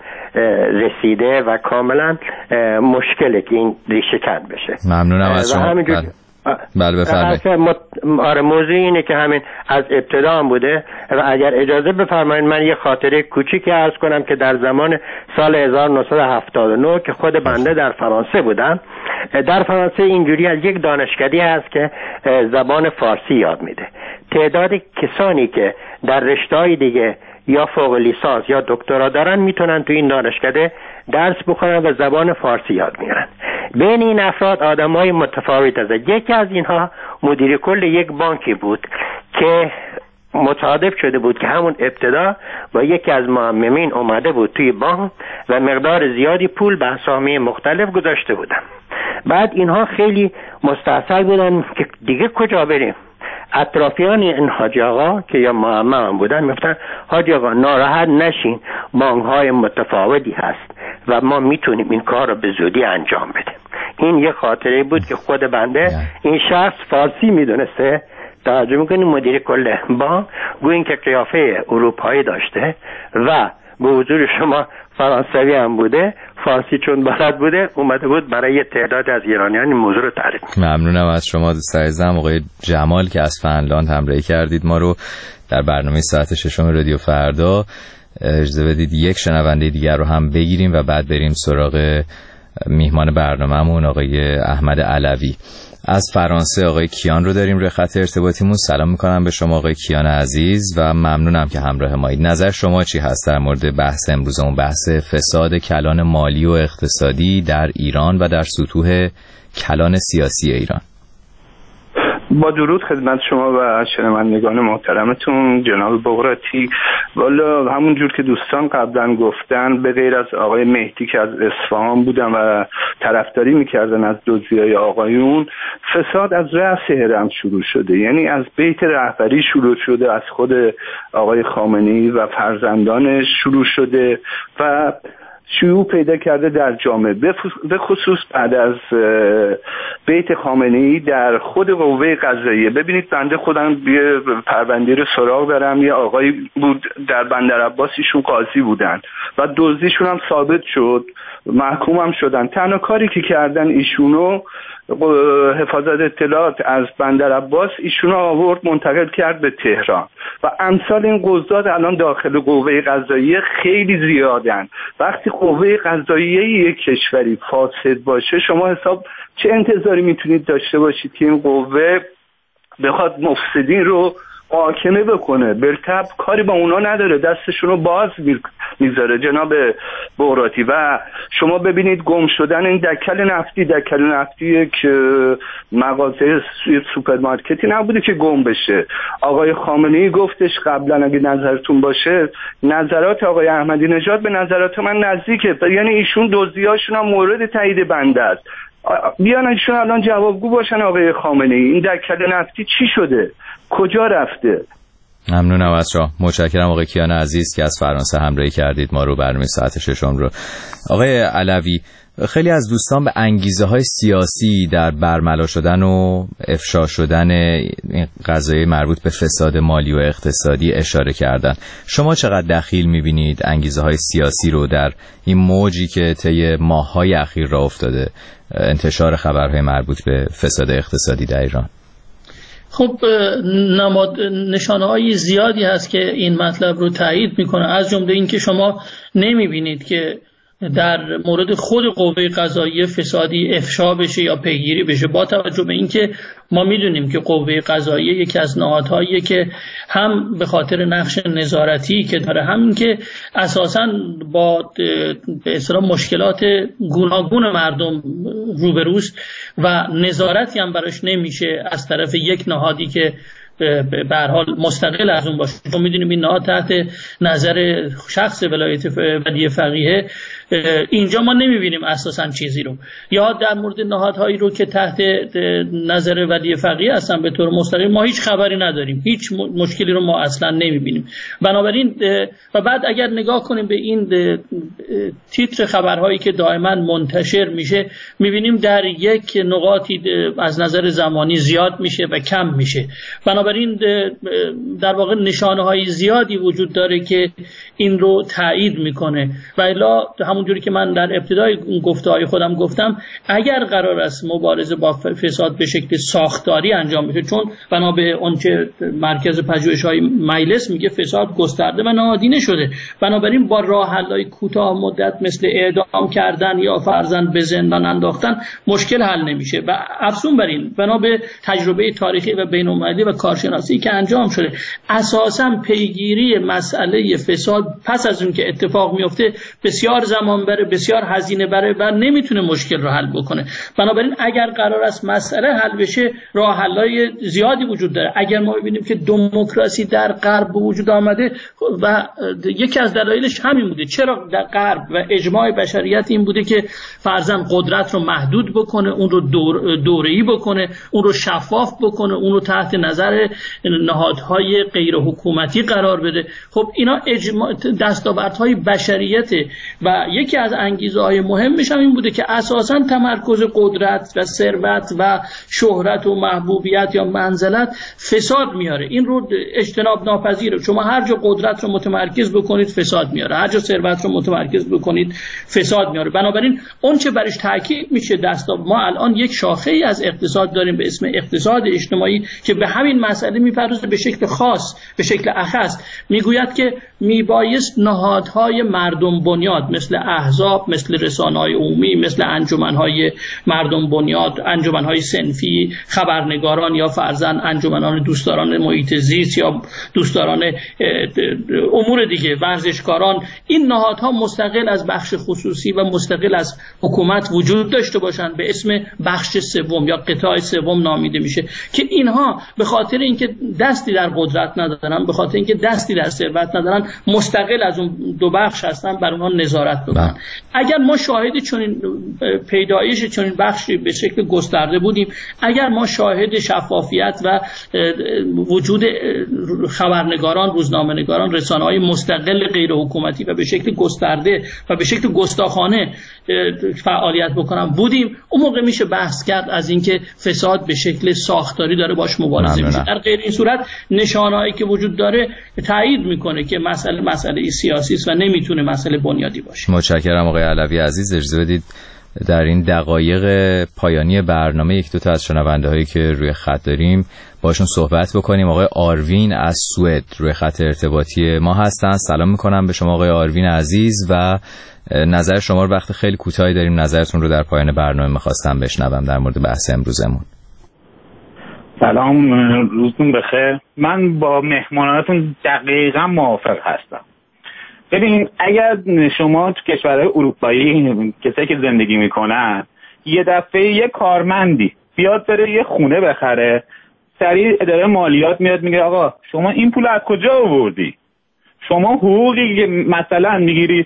رسیده و کاملا مشکله که این ریشه کن بشه. ممنونم از شما. بله بفرمایید. مت... آره موضوع اینه که همین از ابتدا هم بوده و اگر اجازه بفرمایید من یه خاطره کوچیکی عرض کنم که در زمان سال هزار و نهصد و هفتاد و نه که خود بنده در فرانسه بودم. در فرانسه اینجوری از یک دانشکده هست که زبان فارسی یاد میده. تعداد کسانی که در رشته‌های دیگه یا فوق لیسانس یا دکترا دارن میتونن تو این دانشکده درس بخونن و زبان فارسی یاد میگیرن. بین این افراد آدمای متفاوت هست. یکی از اینها مدیر کل یک بانکی بود که متصادف شده بود که همون ابتدا با یکی از معممین اومده بود توی بانک و مقدار زیادی پول به اسامی مختلف گذاشته بودن. بعد اینها خیلی مستعصل بودن که دیگه کجا بریم. اطرافیان این حاجی آقا که یا معمم هم بودن میفتن حاجی آقا ناراحت نشین، بانک های متفاوتی هست و ما میتونیم این کار رو به زودی انجام بدیم. این یه خاطره بود که خود بنده این شخص فارسی میدونسته. توجه میکنیم مدیر کل بانک گوین که قیافه اروپایی داشته و به حضور شما فرانسوی هم بوده، فارسی چون بلد بوده اومده بود برای یه تعداد از ایرانیان این موضوع رو تعریف. ممنونم از شما دوست عزیزم آقای جمال که از فنلاند همراهی کردید ما رو در برنامه ساعت ششم رادیو فردا. اجازه بدید یک شنونده دیگر رو هم بگیریم و بعد بریم سراغ میهمان برنامه‌مون آقای احمد علوی. از فرانسه آقای کیان رو داریم روی خط ارتباطیمون. سلام میکنم به شما آقای کیان عزیز و ممنونم که همراه مایید. نظر شما چی هست در مورد بحث امروزمون، بحث فساد کلان مالی و اقتصادی در ایران و در سطوح کلان سیاسی ایران؟ با درود خدمت شما و شنوندگان محترمتون جناب بغراتی. والا همون جور که دوستان قبلا گفتن به غیر از آقای مهدی که از اصفهان بودن و طرفداری میکردن از دزدی‌های آقایون، فساد از رأس هرم شروع شده، یعنی از بیت رهبری شروع شده، از خود آقای خامنه‌ای و فرزندانش شروع شده و شیوع پیدا کرده در جامعه، به خصوص بعد از بیت خامنه‌ای در خود قوه قضاییه. ببینید بنده خودم یه پرونده رو سراغ برم، یه آقایی بود در بندرعباس، ایشون قاضی بودن و دزدیشون هم ثابت شد، محکوم هم شدن. تنها کاری که کردن ایشونو حفاظت اطلاعات از بندرعباس ایشونو آورد منتقل کرد به تهران و امثال این قضات الان داخل قوه قضاییه خیلی زیادن. وقتی قوه قضاییه یک کشوری فاسد باشه شما حساب چه انتظاری میتونید داشته باشید که این قوه بخواد مفسدین رو محاکمه بکنه؟ برتب کاری با اونا نداره، دستشون رو باز میذاره جناب بغراتی. و شما ببینید گم شدن این دکل نفتی، دکل نفتی که مغازه سوپرمارکتی نبوده که گم بشه. آقای خامنه‌ای گفتش قبلا اگه نظرتون باشه نظرات آقای احمدی نژاد به نظرات من نزدیکه، یعنی ایشون دزدیاشون هم مورد تایید بنده است. بیان ایشون الان جوابگو باشن آقای خامنه‌ای این دکل نفتی چی شده، کجا رفته؟ ممنونم از شما، متشکرم آقای کیان عزیز که از فرانسه همراهی کردید ما رو برنامه ساعت ششم رو. آقای علوی، خیلی از دوستان به انگیزه های سیاسی در برملا شدن و افشا شدن این قضایای مربوط به فساد مالی و اقتصادی اشاره کردن. شما چقدر دخیل میبینید انگیزه های سیاسی رو در این موجی که طی ماه‌های اخیر راه افتاده انتشار خبرهای مربوط به فساد اقتصادی در ایران؟ خب نماد نشانه های زیادی هست که این مطلب رو تایید میکنه، از جمله این که شما نمیبینید که در مورد خود قوه قضاییه فسادی افشا بشه یا پیگیری بشه، با توجه به اینکه ما میدونیم که قوه قضاییه یکی از نهادهاییه که هم به خاطر نقش نظارتی که داره، همین که اساساً با به اصطلاح مشکلات گوناگون مردم روبروست و نظارتی هم براش نمیشه از طرف یک نهادی که به هر حال مستقل از اون باشه. چون میدونیم این نهاد تحت نظر شخص ولایت ولی فقیه، اینجا ما نمیبینیم اساساً چیزی رو. یا در مورد نهادهایی رو که تحت نظر ولی فقیه هستن به طور مستقیم ما هیچ خبری نداریم، هیچ مشکلی رو ما اصلا نمیبینیم. بنابراین و بعد اگر نگاه کنیم به این تیتر خبرهایی که دائما منتشر میشه، میبینیم در یک نقاطی از نظر زمانی زیاد میشه و کم میشه. بنابراین در واقع نشانه های زیادی وجود داره که این رو تایید میکنه و الا همون همونجوری که من در ابتدای گفته‌های خودم گفتم، اگر قرار است مبارزه با فساد به شکل ساختاری انجام بشه، چون بنا به آنچه مرکز پژوهش‌های مجلس میگه فساد گسترده و نهادینه شده، بنابراین با راه حل‌های کوتاه مدت مثل اعدام کردن یا فرضاً به زندان انداختن مشکل حل نمیشه. و افزون بر این، بنا به تجربه تاریخی و بین‌المللی و کارشناسی که انجام شده، اساساً پیگیری مسئله فساد پس از اون که اتفاق میفته بسیار زمان بره، بسیار هزینه بره و نمیتونه مشکل رو حل بکنه. بنابراین اگر قرار است مسئله حل بشه، راه حل‌های زیادی وجود داره. اگر ما ببینیم که دموکراسی در غرب به وجود آمده و یکی از دلایلش همین بوده، چرا در غرب و اجماع بشریت این بوده که فرضاً قدرت رو محدود بکنه، اون رو دور دوره‌ای بکنه، اون رو شفاف بکنه، اون رو تحت نظر نهادهای غیر حکومتی قرار بده. خب اینا اجماع دستاوردهای بشریت و یکی از انگیزه‌های مهمش هم این بوده که اساساً تمرکز قدرت و ثروت و شهرت و محبوبیت یا منزلت فساد میاره. این رو اجتناب ناپذیره. شما هر جا قدرت رو متمرکز بکنید فساد میاره، هر جا ثروت رو متمرکز بکنید فساد میاره. بنابراین اون چه برش تاکید میشه دستا ما الان یک شاخه ای از اقتصاد داریم به اسم اقتصاد اجتماعی که به همین مسئله میپردازه به شکل خاص، به شکل اخص. میگوید که میبایست نهادهای مردم بنیاد مثل احزاب، مثل رسانه‌های عمومی، مثل انجمنهای مردم بنیاد، انجمنهای صنفی، خبرنگاران یا فرضاً انجمنان دوستداران محیط زیست یا دوستداران امور دیگه، ورزشکاران، این نهادها مستقل از بخش خصوصی و مستقل از حکومت وجود داشته باشند، به اسم بخش سوم یا قطاع سوم نامیده میشه، که اینها به خاطر اینکه دستی در قدرت ندارن، به خاطر اینکه دستی در ثروت ندارن، مستقل از اون دو بخش هستن، بر اونها نظارت بکنن. اگر ما شاهد چنین پیدایش چنین بخشی به شکل گسترده بودیم، اگر ما شاهد شفافیت و وجود خبرنگاران، روزنامه‌نگاران، رسانه‌های مستقل غیر حکومتی و به شکل گسترده و به شکل گستاخانه فعالیت بکنم بودیم، اون موقع میشه بحث کرد از اینکه فساد به شکل ساختاری داره باش مبارزه میشه. در غیر این صورت نشانه‌هایی که وجود داره تایید میکنه که مسئله مسئله سیاسی است و نمیتونه مسئله بنیادی باشه. متشکرم آقای علوی عزیز. اجازه بدید در این دقایق پایانی برنامه یک دو تا از شنونده‌هایی که روی خط داریم باشون صحبت بکنیم. آقای آروین از سوئد روی خط ارتباطی ما هستن. سلام میکنم به شما آقای آروین عزیز و نظر شما رو وقت خیلی کوتاهی داریم، نظرتون رو در پایان برنامه می‌خواستم بشنوم در مورد بحث امروزمون. سلام، روزتون بخیر. من با مهمانانتون دقیقاً موافق هستم. ببین، اگر شما تو کشورهای اروپایی کسایی که زندگی میکنن یه دفعه یه کارمندی بیاد بره یه خونه بخره، سریع اداره مالیات میاد میگه آقا شما این پول از کجا آوردی؟ شما حقوقی مثلا میگیری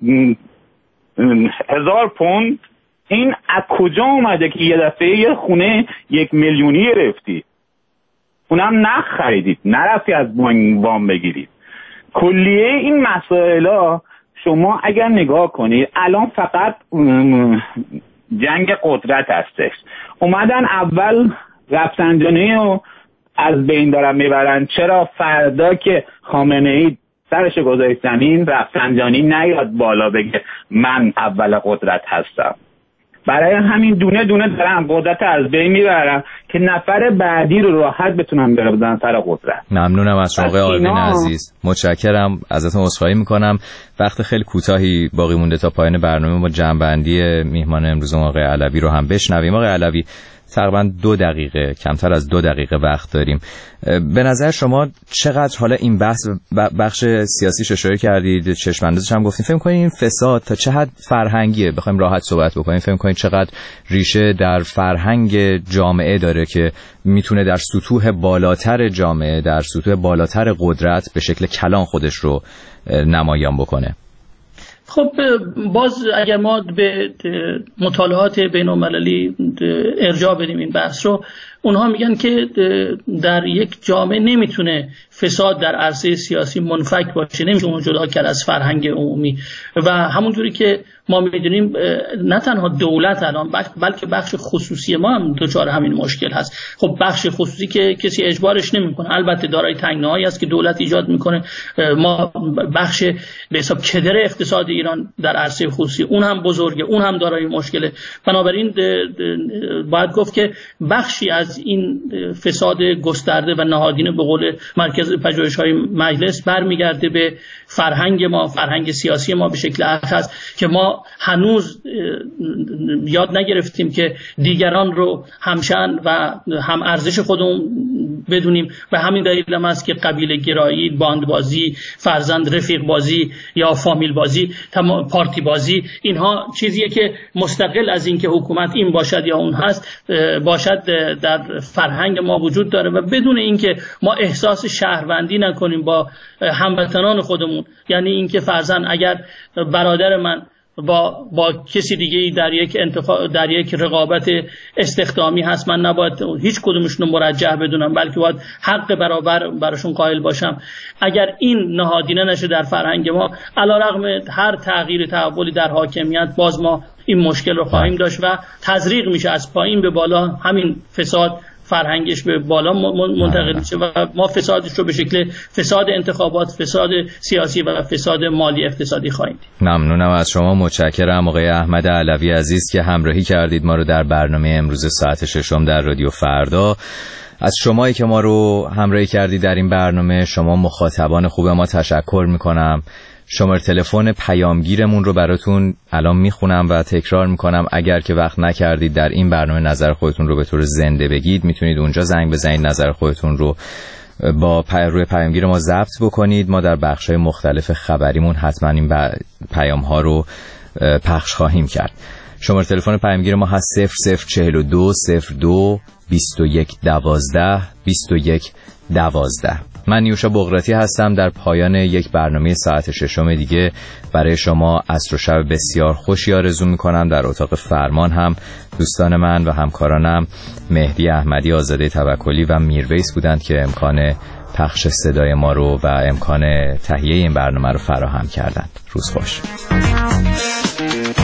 هزار پوند، این از کجا اومده که یه دفعه یه خونه یک میلیونی گرفتی؟ اونم نخ خریدید، نرفتی از بانک وام بگیرید. کلیه این مسائل شما اگر نگاه کنید الان فقط جنگ قدرت هستش. اومدن اول رفسنجانی رو از بین دارن میبرن. چرا فردا که خامنه ای سرش گذاشت زمین، رفسنجانی نیاد بالا بگه من اول قدرت هستم؟ برای همین دونه دونه دارن قدرت از بین میبرن که نفر بعدی رو راحت بتونن برسن سر قدرت. ممنونم از شما آقای آروین عزیز. متشکرم، ازتون عذرخواهی میکنم. وقت خیلی کوتاهی باقی مونده تا پایان برنامه. ما جنبندی میهمان امروز آقای علوی رو هم بشنویم. آقای علوی، تقریبا دو دقیقه، کمتر از دو دقیقه وقت داریم. به نظر شما چقدر حالا این بحث بخش سیاسیش اشاره کردید، چشم اندازش هم گفتیم، فکر می‌کنید این فساد تا چه حد فرهنگیه؟ بخوایم راحت صحبت بکنیم، فکر می‌کنید چقدر ریشه در فرهنگ جامعه داره که میتونه در سطوح بالاتر جامعه، در سطوح بالاتر قدرت به شکل کلان خودش رو نمایان بکنه؟ خب باز اگر ما به مطالعات بین‌المللی ارجاع بدیم این بحث رو، اونها میگن که در یک جامعه نمیتونه فساد در عرصه سیاسی منفک باشه، نمیشه اون جدا کرد از فرهنگ عمومی. و همونجوری که ما میدونیم نه تنها دولت الان بلکه بخش خصوصی ما هم دچار همین مشکل هست. خب بخش خصوصی که کسی اجبارش نمیکنه، البته دارای تنگناهایی است که دولت ایجاد میکنه. ما بخش به حساب کدر اقتصاد ایران در عرصه خصوصی اون هم بزرگه، اون هم دارای مشکله. بنابراین باید گفت که بخشی از این فساد گسترده و نهادینه به قول مرکز پژوهش‌های مجلس برمیگرده به فرهنگ ما، فرهنگ سیاسی ما به شکل اخص، که ما هنوز یاد نگرفتیم که دیگران رو همشأن و هم ارزش خودمون بدونیم. و همین دلیل هم است که قبیله گرایی، باندبازی، فرزند رفیق بازی یا فامیل بازی، پارتی بازی، اینها چیزیه که مستقل از این که حکومت این باشد یا اون هست باشد در فرهنگ ما وجود داره. و بدون اینکه ما احساس شهروندی نکنیم با هموطنان خودمون، یعنی اینکه فرزند اگر برادر من با با کسی دیگه در یک انتخاب در یک رقابت استخدامی هست، من نباید هیچ کدومشون رو مرجح بدونم، بلکه باید حق برابر براشون قائل باشم. اگر این نهادینه نشه در فرهنگ ما، علیرغم هر تغییر تحولی در حاکمیت، باز ما این مشکل رو خواهیم داشت و تزریق میشه از پایین به بالا. همین فساد فرهنگش به بالا منتقل میشه و ما فسادش رو به شکل فساد انتخابات، فساد سیاسی و فساد مالی اقتصادی خواهیم دید. ممنونم از شما، متشکرم آقای احمد علوی عزیز که همراهی کردید ما رو در برنامه امروز ساعت ششم در رادیو فردا. از شمایی که ما رو همراهی کردید در این برنامه، شما مخاطبان خوب ما تشکر میکنم. شماره تلفن پیامگیرمون رو براتون الان میخونم و تکرار میکنم. اگر که وقت نکردید در این برنامه نظر خودتون رو به طور زنده بگید، میتونید اونجا زنگ بزنید، نظر خودتون رو با روی پیامگیر ما ضبط بکنید. ما در بخش‌های مختلف خبریمون حتما این پیام ها رو پخش خواهیم کرد. شماره تلفن پیامگیر ما هست صفر صفر چهل و دو صفر دو بیست و یک دوازده بیست و یک دوازده. من نیوشا بغراتی هستم. در پایان یک برنامه ساعت ششم دیگه برای شما عصر و شب بسیار خوشی آرزو میکنم. در اتاق فرمان هم دوستان من و همکارانم مهدی احمدی، آزاده توکلی و میرویس بودند که امکان پخش صدای ما رو و امکان تهیه این برنامه رو فراهم کردند. روز خوش.